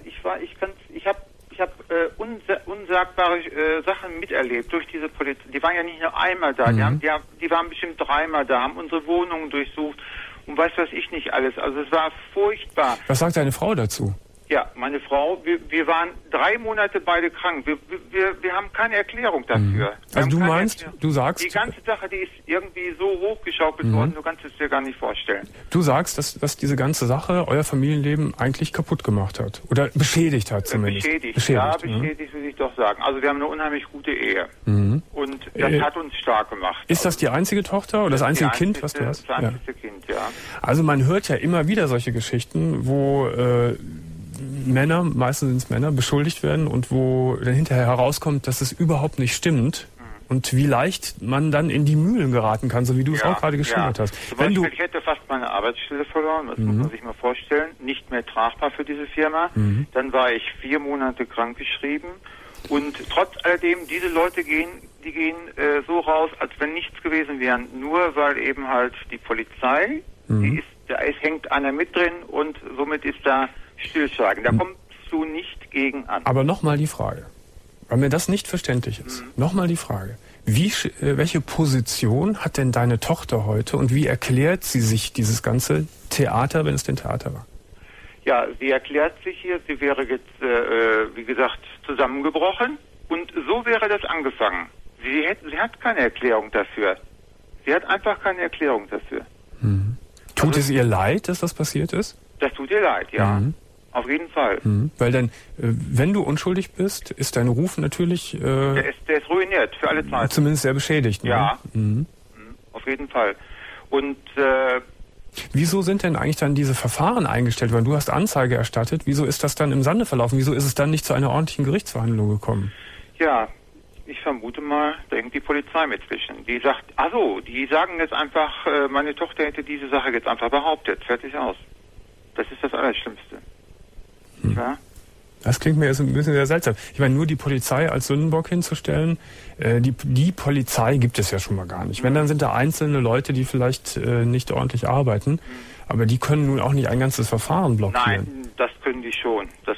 ich habe unsagbare Sachen miterlebt durch diese Polizei. Die waren ja nicht nur einmal da, die waren bestimmt 3-mal da, haben unsere Wohnungen durchsucht und weiß was ich nicht alles. Also es war furchtbar. Was sagt deine Frau dazu? Ja, meine Frau, wir waren 3 Monate beide krank. Wir haben keine Erklärung dafür. Also du meinst, du sagst... Die ganze Sache, die ist irgendwie so hochgeschaukelt worden, du kannst es dir gar nicht vorstellen. Du sagst, dass diese ganze Sache euer Familienleben eigentlich kaputt gemacht hat. Oder beschädigt hat zumindest. Beschädigt würde ich doch sagen. Also wir haben eine unheimlich gute Ehe. Und das hat uns stark gemacht. Ist das die einzige Tochter oder das einzige Kind, was du hast? Das einzige Kind, ja. Also man hört ja immer wieder solche Geschichten, wo... Männer, meistens sind es Männer, beschuldigt werden und wo dann hinterher herauskommt, dass es überhaupt nicht stimmt und wie leicht man dann in die Mühlen geraten kann, so wie du es auch gerade geschildert hast. Zum Beispiel, ich hätte fast meine Arbeitsstelle verloren, das muss man sich mal vorstellen, nicht mehr tragbar für diese Firma. Dann war ich 4 Monate krankgeschrieben und trotz alledem, diese Leute gehen so raus, als wenn nichts gewesen wäre, nur weil eben halt die Polizei, da hängt einer mit drin und somit ist da Stillschweigen. Da kommst du nicht gegen an. Aber nochmal die Frage, weil mir das nicht verständlich ist. Nochmal die Frage. Welche Position hat denn deine Tochter heute und wie erklärt sie sich dieses ganze Theater, wenn es denn Theater war? Ja, sie erklärt sich hier, sie wäre jetzt, wie gesagt, zusammengebrochen und so wäre das angefangen. Sie hat keine Erklärung dafür. Sie hat einfach keine Erklärung dafür. Tut es ihr leid, dass das passiert ist? Das tut ihr leid, ja. Auf jeden Fall. Weil dann, wenn du unschuldig bist, ist dein Ruf natürlich... Der ist ruiniert für alle Zeiten. Zumindest sehr beschädigt. Ne? Ja, auf jeden Fall. Und... wieso sind denn eigentlich dann diese Verfahren eingestellt? Weil du hast Anzeige erstattet. Wieso ist das dann im Sande verlaufen? Wieso ist es dann nicht zu einer ordentlichen Gerichtsverhandlung gekommen? Ja, ich vermute mal, da hängt die Polizei mit zwischen. Die sagt, die sagen jetzt einfach, meine Tochter hätte diese Sache jetzt einfach behauptet. Fertig aus. Das ist das Allerschlimmste. Ja? Das klingt mir jetzt ein bisschen sehr seltsam. Ich meine, nur die Polizei als Sündenbock hinzustellen, die Polizei gibt es ja schon mal gar nicht. Wenn, dann sind da einzelne Leute, die vielleicht nicht ordentlich arbeiten, aber die können nun auch nicht ein ganzes Verfahren blockieren. Nein, das können die schon. Das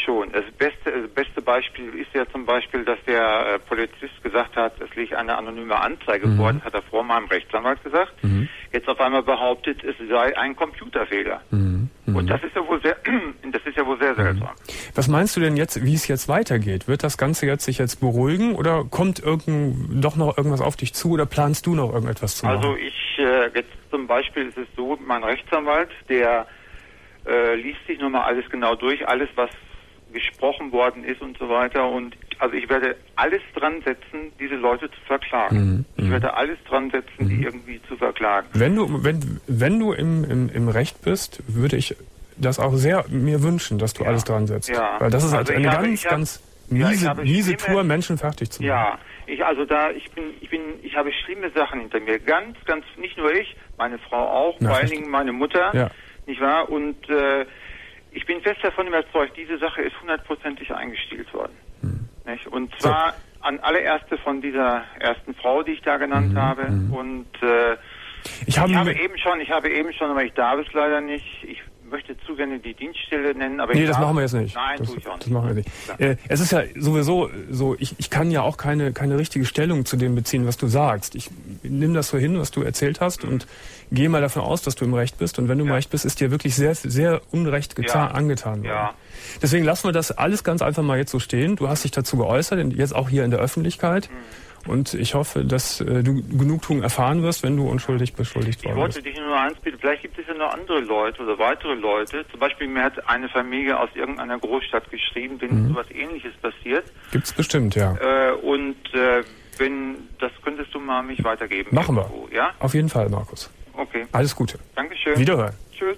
beste Beispiel ist ja zum Beispiel, dass der Polizist gesagt hat, es liegt eine anonyme Anzeige vor, das hat er vor meinem Rechtsanwalt gesagt. Jetzt auf einmal behauptet, es sei ein Computerfehler. Und das ist ja wohl sehr seltsam. Was meinst du denn jetzt, wie es jetzt weitergeht? Wird das Ganze jetzt sich jetzt beruhigen oder kommt doch noch irgendwas auf dich zu oder planst du noch irgendetwas zu machen? Also jetzt zum Beispiel ist es so, mein Rechtsanwalt, der liest sich nochmal alles genau durch, alles was gesprochen worden ist und so weiter. Und also ich werde alles dran setzen, diese Leute zu verklagen. Ich werde alles dran setzen, die irgendwie zu verklagen. Wenn du im Recht bist, würde ich das auch sehr mir wünschen, dass du alles dran setzt. Ja. Weil das ist also eine ganz miese Tour, Menschen fertig zu machen. Ja, ich habe schlimme Sachen hinter mir. Ganz, nicht nur ich, meine Frau auch, vor allen Dingen meine Mutter, nicht wahr? Und ich bin fest davon überzeugt, diese Sache ist 100%ig eingestielt worden. Nicht? Und zwar an allererste von dieser ersten Frau, die ich da genannt habe. Und ich habe eben schon, aber ich darf es leider nicht. Ich möchte zu gerne die Dienststelle nennen, aber das machen wir jetzt nicht. Nein, tue ich auch nicht. Das machen wir nicht. Es ist ja sowieso so, ich kann ja auch keine richtige Stellung zu dem beziehen, was du sagst. Ich nehme das so hin, was du erzählt hast und gehe mal davon aus, dass du im Recht bist. Und wenn du im Recht bist, ist dir wirklich sehr, sehr Unrecht angetan worden. Ja. Deswegen lassen wir das alles ganz einfach mal jetzt so stehen. Du hast dich dazu geäußert, jetzt auch hier in der Öffentlichkeit. Und ich hoffe, dass du Genugtuung erfahren wirst, wenn du unschuldig beschuldigt worden bist. Ich wollte dich nur eins bitten, vielleicht gibt es ja noch andere Leute oder weitere Leute. Zum Beispiel mir hat eine Familie aus irgendeiner Großstadt geschrieben, wenn sowas Ähnliches passiert. Gibt's bestimmt, ja. Wenn, das könntest du mal mich weitergeben. Machen irgendwo, wir. Ja? Auf jeden Fall, Markus. Okay. Alles Gute. Dankeschön. Wiederhören. Tschüss.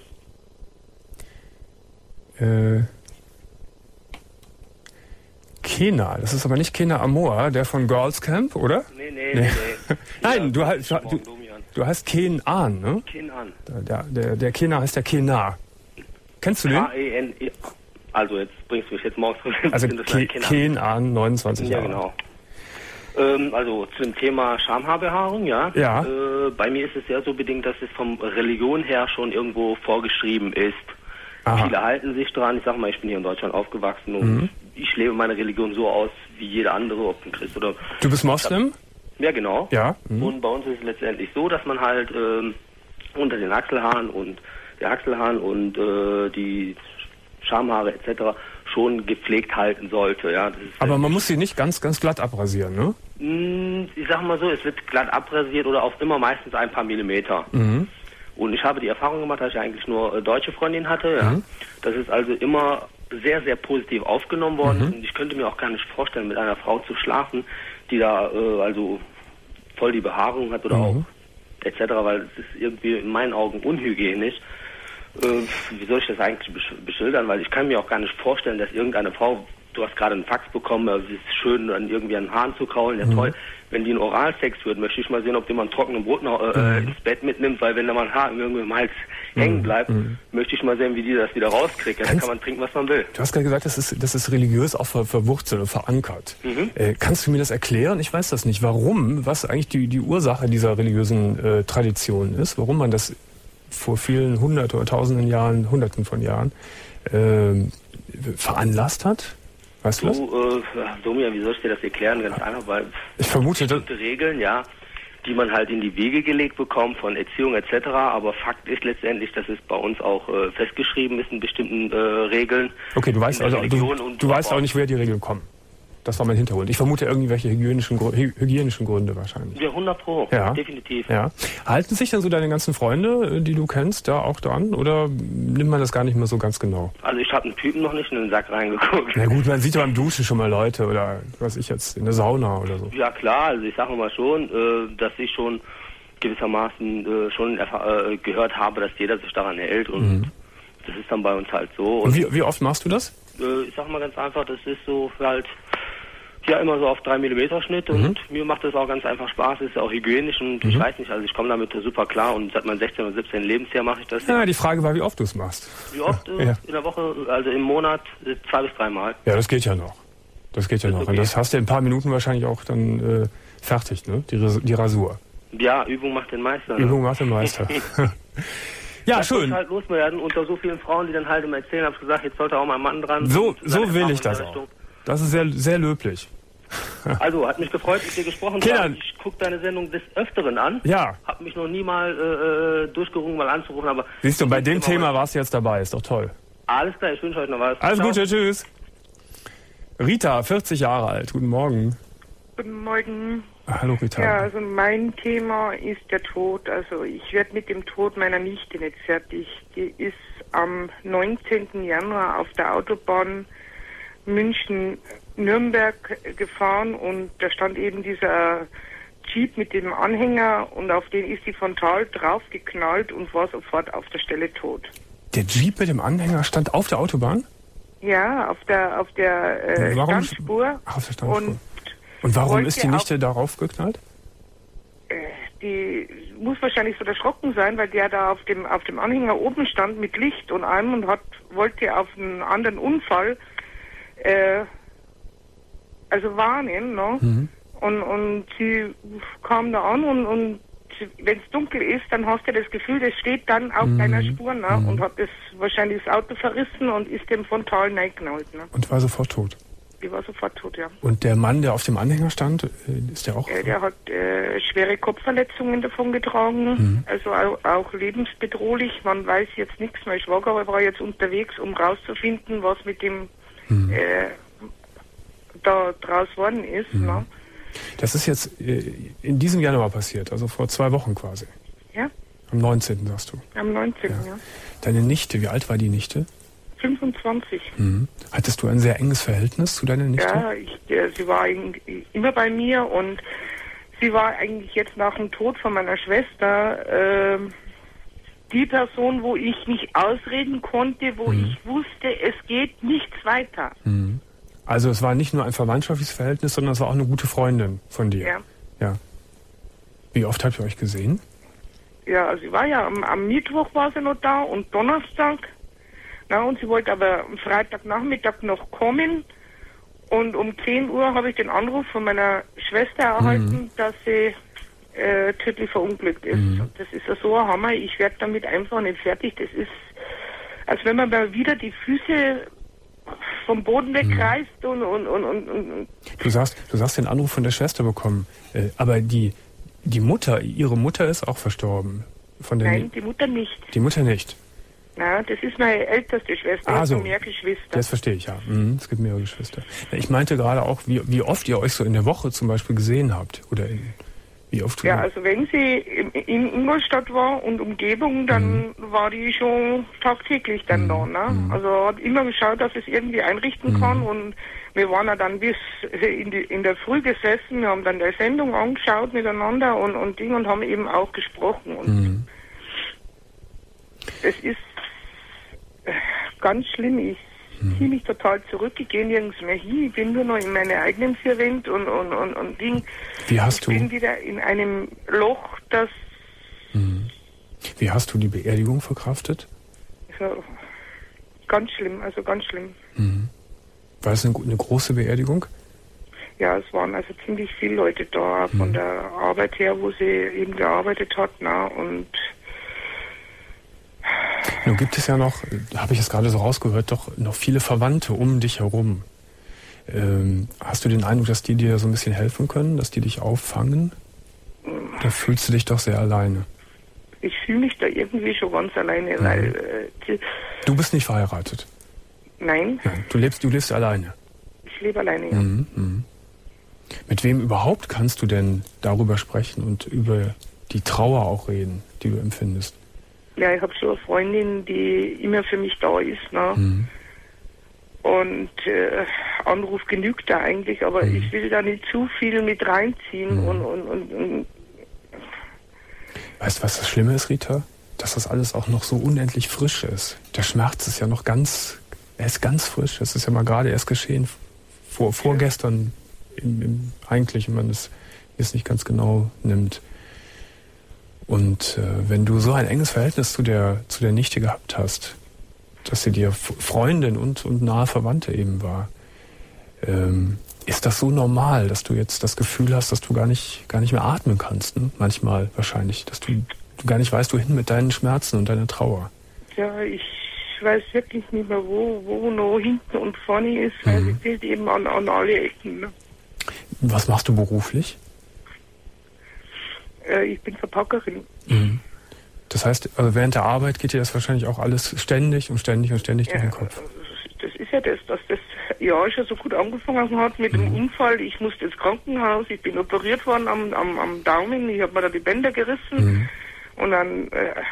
Kena, das ist aber nicht Kena Amor, der von Girls Camp, oder? Nee. Nein, du heißt Kenan, ne? Kenan. Der Kena heißt der Kena. Kennst du den? K-E-N-E. Also jetzt bringst du mich jetzt morgens. Also Kenan, 29 Jahre. Ja, genau. Also zum Thema Schamhaarbehaarung, ja. Bei mir ist es ja so bedingt, dass es vom Religion her schon irgendwo vorgeschrieben ist. Aha. Viele halten sich dran. Ich sag mal, ich bin hier in Deutschland aufgewachsen und ich lebe meine Religion so aus wie jeder andere, ob ein Christ oder... Du bist Moslem? Ja, genau. Ja. Und bei uns ist es letztendlich so, dass man halt unter den Achselhaaren und der Achselhahn und die Schamhaare etc. schon gepflegt halten sollte. Ja, das ist aber man muss sie nicht ganz glatt abrasieren, ne? Ich sag mal so, es wird glatt abrasiert oder auf immer meistens ein paar Millimeter. Und ich habe die Erfahrung gemacht, dass ich eigentlich nur deutsche Freundinnen hatte. Ja. Das ist also immer sehr, sehr positiv aufgenommen worden. Und ich könnte mir auch gar nicht vorstellen, mit einer Frau zu schlafen, die da also voll die Behaarung hat oder auch etc., weil es ist irgendwie in meinen Augen unhygienisch. Wie soll ich das eigentlich beschildern? Weil ich kann mir auch gar nicht vorstellen, dass irgendeine Frau, du hast gerade einen Fax bekommen, es ist schön, dann irgendwie an den Haaren zu kraulen, ja toll. Wenn die einen Oralsex führt, möchte ich mal sehen, ob die mal einen trockenen Brot noch, ins Bett mitnimmt, weil wenn da mal ein Haar irgendwie im Hals hängen bleibt, möchte ich mal sehen, wie die das wieder rauskriegt. Dann kann man trinken, was man will. Du hast gerade gesagt, das ist religiös auch verwurzelt und verankert. Kannst du mir das erklären? Ich weiß das nicht. Warum? Was eigentlich die Ursache dieser religiösen Tradition ist? Warum man das vor vielen Hunderten oder Tausenden Jahren, Hunderten von Jahren veranlasst hat? Weißt du das? Domja, wie soll ich dir das erklären? Ganz einfach, weil ich vermute, bestimmte Regeln, ja, die man halt in die Wege gelegt bekommt von Erziehung etc. Aber Fakt ist letztendlich, dass es bei uns auch festgeschrieben ist in bestimmten Regeln. Okay, du weißt also, du weißt auch nicht, woher die Regeln kommen. Das war mein Hintergrund. Ich vermute irgendwelche hygienischen Gründe wahrscheinlich. Ja, 100%. Ja. Definitiv. Ja. Halten sich denn so deine ganzen Freunde, die du kennst, da auch dran? Oder nimmt man das gar nicht mehr so ganz genau? Also ich habe einen Typen noch nicht in den Sack reingeguckt. Na gut, man sieht ja beim Duschen schon mal Leute oder was ich jetzt, in der Sauna oder so. Ja klar, also ich sage mal schon, dass ich schon gewissermaßen schon gehört habe, dass jeder sich daran hält und das ist dann bei uns halt so. Und wie oft machst du das? Ich sag mal ganz einfach, das ist so halt... Ja, immer so auf 3 mm Schnitt und mir macht das auch ganz einfach Spaß, ist ja auch hygienisch und ich weiß nicht, also ich komme damit super klar und seit meinem 16. oder 17. Lebensjahr mache ich das. Ja, die Frage war, wie oft du es machst. Wie oft? In der Woche, also im Monat 2 bis 3 Mal. Ja, das geht ja noch. Das geht ja noch. Okay. Und das hast du in ein paar Minuten wahrscheinlich auch dann fertig, ne? Die Rasur. Ja, Übung macht den Meister. Ne? Übung macht den Meister. Ja, das schön. muss halt loswerden. Unter so vielen Frauen, die dann halt immer erzählen, habe ich gesagt, jetzt sollte auch mein Mann dran. So will ich das auch. Das ist sehr, sehr löblich. Also, hat mich gefreut, mit dir gesprochen zu haben. Ich gucke deine Sendung des Öfteren an. Ja. Hab mich noch nie mal durchgerungen, mal anzurufen, aber... Siehst du, bei dem Thema warst du jetzt dabei. Ist doch toll. Alles klar, ich wünsche euch noch was. Alles Gute, tschüss. Rita, 40 Jahre alt. Guten Morgen. Guten Morgen. Hallo Rita. Ja, also mein Thema ist der Tod. Also ich werde mit dem Tod meiner Nichte nicht fertig. Die ist am 19. Januar auf der Autobahn München-Nürnberg gefahren und da stand eben dieser Jeep mit dem Anhänger und auf den ist sie frontal draufgeknallt und war sofort auf der Stelle tot. Der Jeep mit dem Anhänger stand auf der Autobahn? Ja, auf der Standspur. Auf der Standspur. Und warum ist die Nichte darauf geknallt? Die muss wahrscheinlich so erschrocken sein, weil der da auf dem Anhänger oben stand mit Licht und allem und wollte auf einen anderen Unfall warnen, ne? Mhm. Und sie kam da an und wenn es dunkel ist, dann hast du das Gefühl, das steht dann auf deiner Spur, ne? Und hat wahrscheinlich das Auto verrissen und ist dem frontal reingeknallt, ne? Und war sofort tot? Die war sofort tot, ja. Und der Mann, der auf dem Anhänger stand, ist der auch... der hat schwere Kopfverletzungen davon getragen, also auch lebensbedrohlich. Man weiß jetzt nichts. Mein Schwager war jetzt unterwegs, um rauszufinden, was mit dem da draus worden ist. Ne? Das ist jetzt in diesem Januar passiert, also vor 2 Wochen quasi. Ja. Am 19. sagst du. Am 19. Ja. Deine Nichte, wie alt war die Nichte? 25. Hattest du ein sehr enges Verhältnis zu deiner Nichte? Ja, sie war immer bei mir und sie war eigentlich jetzt nach dem Tod von meiner Schwester die Person, wo ich mich ausreden konnte, wo ich wusste, es geht nichts weiter. Also es war nicht nur ein verwandtschaftliches Verhältnis, sondern es war auch eine gute Freundin von dir. Ja. Wie oft habt ihr euch gesehen? Ja, sie war ja am Mittwoch war sie noch da und Donnerstag. Na, und sie wollte aber am Freitagnachmittag noch kommen. Und um 10 Uhr habe ich den Anruf von meiner Schwester erhalten, dass sie tödlich verunglückt ist. Das ist ja so ein Hammer. Ich werde damit einfach nicht fertig. Das ist, als wenn man mal wieder die Füße vom Boden wegreißt und. Du sagst den Anruf von der Schwester bekommen. Aber die Mutter, ihre Mutter ist auch verstorben. Nein, die Mutter nicht. Die Mutter nicht. Na, das ist meine älteste Schwester. Also mehr Geschwister. Das verstehe ich, ja. Es gibt mehrere Geschwister. Ich meinte gerade auch, wie oft ihr euch so in der Woche zum Beispiel gesehen habt. Oder wie oft? Ja, also wenn sie in Ingolstadt war und Umgebung, dann war die schon tagtäglich dann da. Ne? Also hat immer geschaut, dass es irgendwie einrichten kann. Und wir waren ja dann bis in der Früh gesessen. Wir haben dann die Sendung angeschaut miteinander und haben eben auch gesprochen. Und es ist ganz schlimm. Ich ziehe mich total zurück. Ich gehe nirgends mehr hin. Ich bin nur noch in meine eigenen 4 Wände und Ding. Wie hast du? Ich bin wieder in einem Loch, das... Wie hast du die Beerdigung verkraftet? Also, ganz schlimm, also ganz schlimm. War es eine große Beerdigung? Ja, es waren also ziemlich viele Leute da, von der Arbeit her, wo sie eben gearbeitet hat. Und nun gibt es ja noch, habe ich es gerade so rausgehört, doch noch viele Verwandte um dich herum. Hast du den Eindruck, dass die dir so ein bisschen helfen können, dass die dich auffangen? Oder fühlst du dich doch sehr alleine? Ich fühle mich da irgendwie schon ganz alleine, weil... Du bist nicht verheiratet? Nein. Du lebst alleine? Ich lebe alleine, ja. Mit wem überhaupt kannst du denn darüber sprechen und über die Trauer auch reden, die du empfindest? Ja, ich habe so eine Freundin, die immer für mich da ist, ne? Und Anruf genügt da eigentlich, aber ich will da nicht zu viel mit reinziehen und Weißt du, was das Schlimme ist, Rita? Dass das alles auch noch so unendlich frisch ist. Der Schmerz ist ja noch er ist ganz frisch. Das ist ja mal gerade erst geschehen, vorgestern eigentlich, wenn man es jetzt nicht ganz genau nimmt. Und wenn du so ein enges Verhältnis zu der Nichte gehabt hast, dass sie dir Freundin und nahe Verwandte eben war, ist das so normal, dass du jetzt das Gefühl hast, dass du gar nicht mehr atmen kannst, ne? Manchmal wahrscheinlich, dass du gar nicht weißt, wohin mit deinen Schmerzen und deiner Trauer. Ja, ich weiß wirklich nicht mehr, wo noch hinten und vorne ist, weil sie zählt eben an alle Ecken. Ne? Was machst du beruflich? Ich bin Verpackerin. Mhm. Das heißt, also während der Arbeit geht dir das wahrscheinlich auch alles ständig durch den Kopf. Das ist ja das, dass das Jahr schon so gut angefangen hat mit dem Unfall. Ich musste ins Krankenhaus, ich bin operiert worden am Daumen, ich habe mir da die Bänder gerissen und dann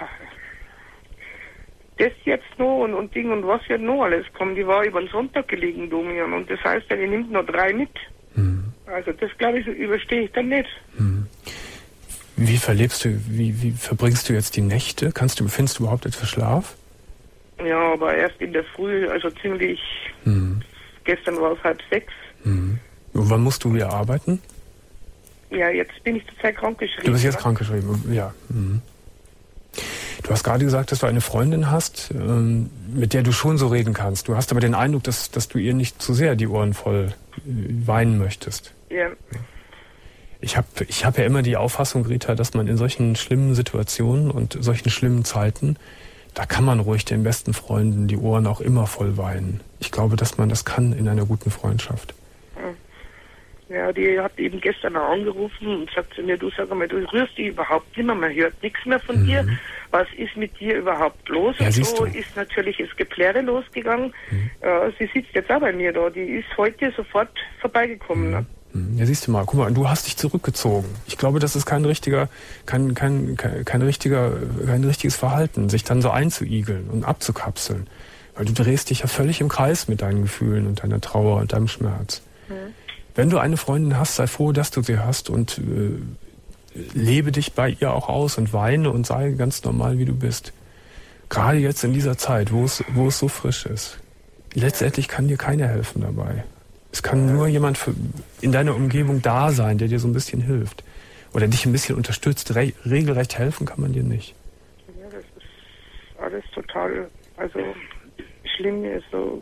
das jetzt noch und Ding und was wird noch alles kommen. Die war über den Sonntag gelegen, Domian, und das heißt, er nimmt noch 3 mit. Also das, glaube ich, überstehe ich dann nicht. Wie verbringst du jetzt die Nächte? Findest du überhaupt etwas Schlaf? Ja, aber erst in der Früh, also ziemlich, gestern war es 5:30. Und wann musst du wieder arbeiten? Ja, jetzt bin ich zurzeit krankgeschrieben. Du bist jetzt krankgeschrieben, ja. Du hast gerade gesagt, dass du eine Freundin hast, mit der du schon so reden kannst. Du hast aber den Eindruck, dass du ihr nicht zu sehr die Ohren voll weinen möchtest. Ja. Ich hab ja immer die Auffassung, Rita, dass man in solchen schlimmen Situationen und solchen schlimmen Zeiten, da kann man ruhig den besten Freunden die Ohren auch immer voll weinen. Ich glaube, dass man das kann in einer guten Freundschaft. Ja, die hat eben gestern auch angerufen und sagt zu mir, du sag mal, du rührst dich überhaupt nicht mehr, man hört nichts mehr von dir. Was ist mit dir überhaupt los? Ja, und so ist natürlich das Geplärre losgegangen. Sie sitzt jetzt auch bei mir da, die ist heute sofort vorbeigekommen. Ne? Ja, siehst du mal, guck mal, du hast dich zurückgezogen. Ich glaube, das ist kein richtiges Verhalten, sich dann so einzuigeln und abzukapseln. Weil du drehst dich ja völlig im Kreis mit deinen Gefühlen und deiner Trauer und deinem Schmerz. Wenn du eine Freundin hast, sei froh, dass du sie hast und lebe dich bei ihr auch aus und weine und sei ganz normal, wie du bist. Gerade jetzt in dieser Zeit, wo es so frisch ist. Letztendlich kann dir keiner helfen dabei. Es kann nur jemand in deiner Umgebung da sein, der dir so ein bisschen hilft. Oder dich ein bisschen unterstützt. Regelrecht helfen kann man dir nicht. Ja, das ist alles total, also schlimm ist so.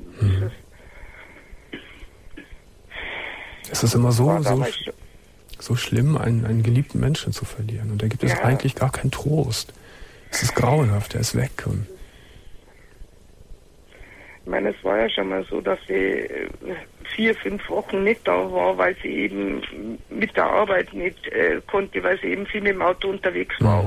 Es ist immer so schlimm, einen geliebten Menschen zu verlieren. Und da gibt es eigentlich gar keinen Trost. Es ist grauenhaft, er ist weg. Ich meine, es war ja schon mal so, dass sie 4-5 Wochen nicht da war, weil sie eben mit der Arbeit nicht konnte, weil sie eben viel mit dem Auto unterwegs war.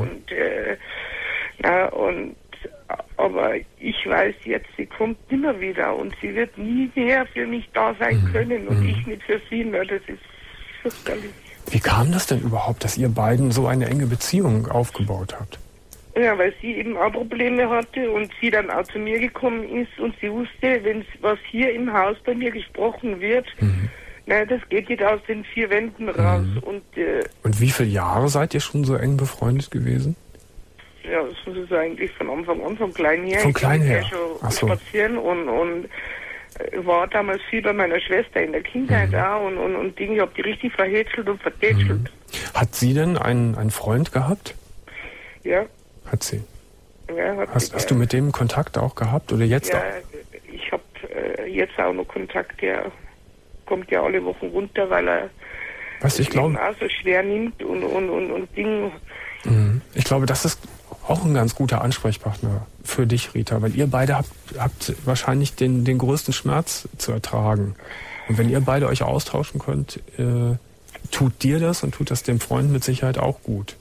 Aber ich weiß jetzt, sie kommt immer wieder und sie wird nie mehr für mich da sein können und ich nicht für sie. Na, das ist fürchterlich. Wie kam das denn überhaupt, dass ihr beiden so eine enge Beziehung aufgebaut habt? Ja, weil sie eben auch Probleme hatte und sie dann auch zu mir gekommen ist und sie wusste, was hier im Haus bei mir gesprochen wird, das geht nicht aus den 4 Wänden raus. Und wie viele Jahre seid ihr schon so eng befreundet gewesen? Ja, das muss ich sagen, eigentlich von Anfang an, von klein her. Von klein her? Ich schon spazieren und war damals viel bei meiner Schwester in der Kindheit auch und Dinge, ich habe die richtig verhätschelt und vertätschelt. Hat sie denn einen Freund gehabt? Ja. Hat sie? Ja, hast du mit dem Kontakt auch gehabt oder jetzt auch? Ja, ich habe jetzt auch noch Kontakt, der kommt ja alle Wochen runter, weil er ich glaube auch so schwer nimmt und Dinge. Ich glaube, das ist auch ein ganz guter Ansprechpartner für dich, Rita, weil ihr beide habt wahrscheinlich den größten Schmerz zu ertragen. Und wenn ihr beide euch austauschen könnt, tut dir das und tut das dem Freund mit Sicherheit auch gut.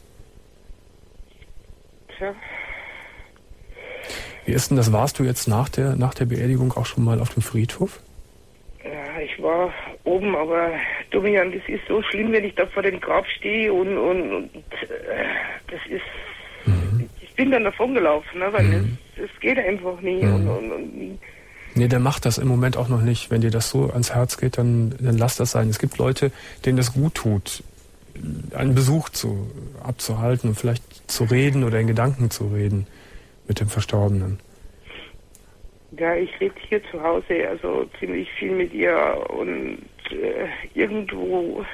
Tja. Wie ist denn das? Warst du jetzt nach der Beerdigung auch schon mal auf dem Friedhof? Ja, ich war oben, aber Domian, das ist so schlimm, wenn ich da vor dem Grab stehe und das ist... Ich bin dann davon gelaufen, ne, weil es geht einfach nie. Nee, der macht das im Moment auch noch nicht. Wenn dir das so ans Herz geht, dann lass das sein. Es gibt Leute, denen das gut tut, einen Besuch abzuhalten und vielleicht zu reden oder in Gedanken zu reden mit dem Verstorbenen. Ja, ich rede hier zu Hause, also ziemlich viel mit ihr und irgendwo...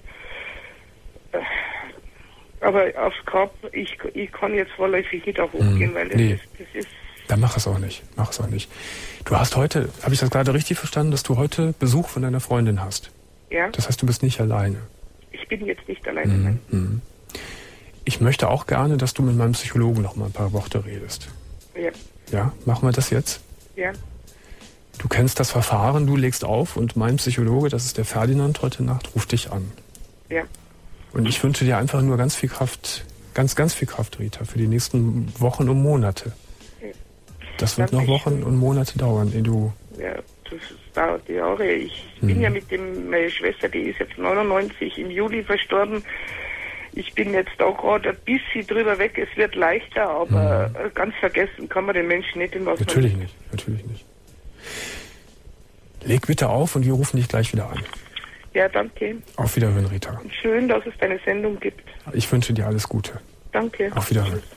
aber aufs Grab, ich kann jetzt vorläufig nicht da hochgehen, weil das ist... Dann mach es auch nicht. Du hast heute, habe ich das gerade richtig verstanden, dass du heute Besuch von deiner Freundin hast? Ja. Das heißt, du bist nicht alleine? Ich bin jetzt nicht alleine. Ich möchte auch gerne, dass du mit meinem Psychologen noch mal ein paar Worte redest. Ja. Ja, machen wir das jetzt? Ja. Du kennst das Verfahren, du legst auf und mein Psychologe, das ist der Ferdinand, heute Nacht ruft dich an. Ja. Und ich wünsche dir einfach nur ganz viel Kraft, ganz viel Kraft, Rita, für die nächsten Wochen und Monate. Das wird noch Wochen und Monate dauern, ehe du... Ja, das dauert Jahre. Ich bin ja mit meine Schwester, die ist jetzt 99, im Juli verstorben. Ich bin jetzt auch gerade ein bisschen drüber weg. Es wird leichter, aber ganz vergessen kann man den Menschen nicht, in was natürlich nicht. Leg bitte auf und wir rufen dich gleich wieder an. Ja, danke. Auf Wiederhören, Rita. Schön, dass es deine Sendung gibt. Ich wünsche dir alles Gute. Danke. Auf Wiederhören.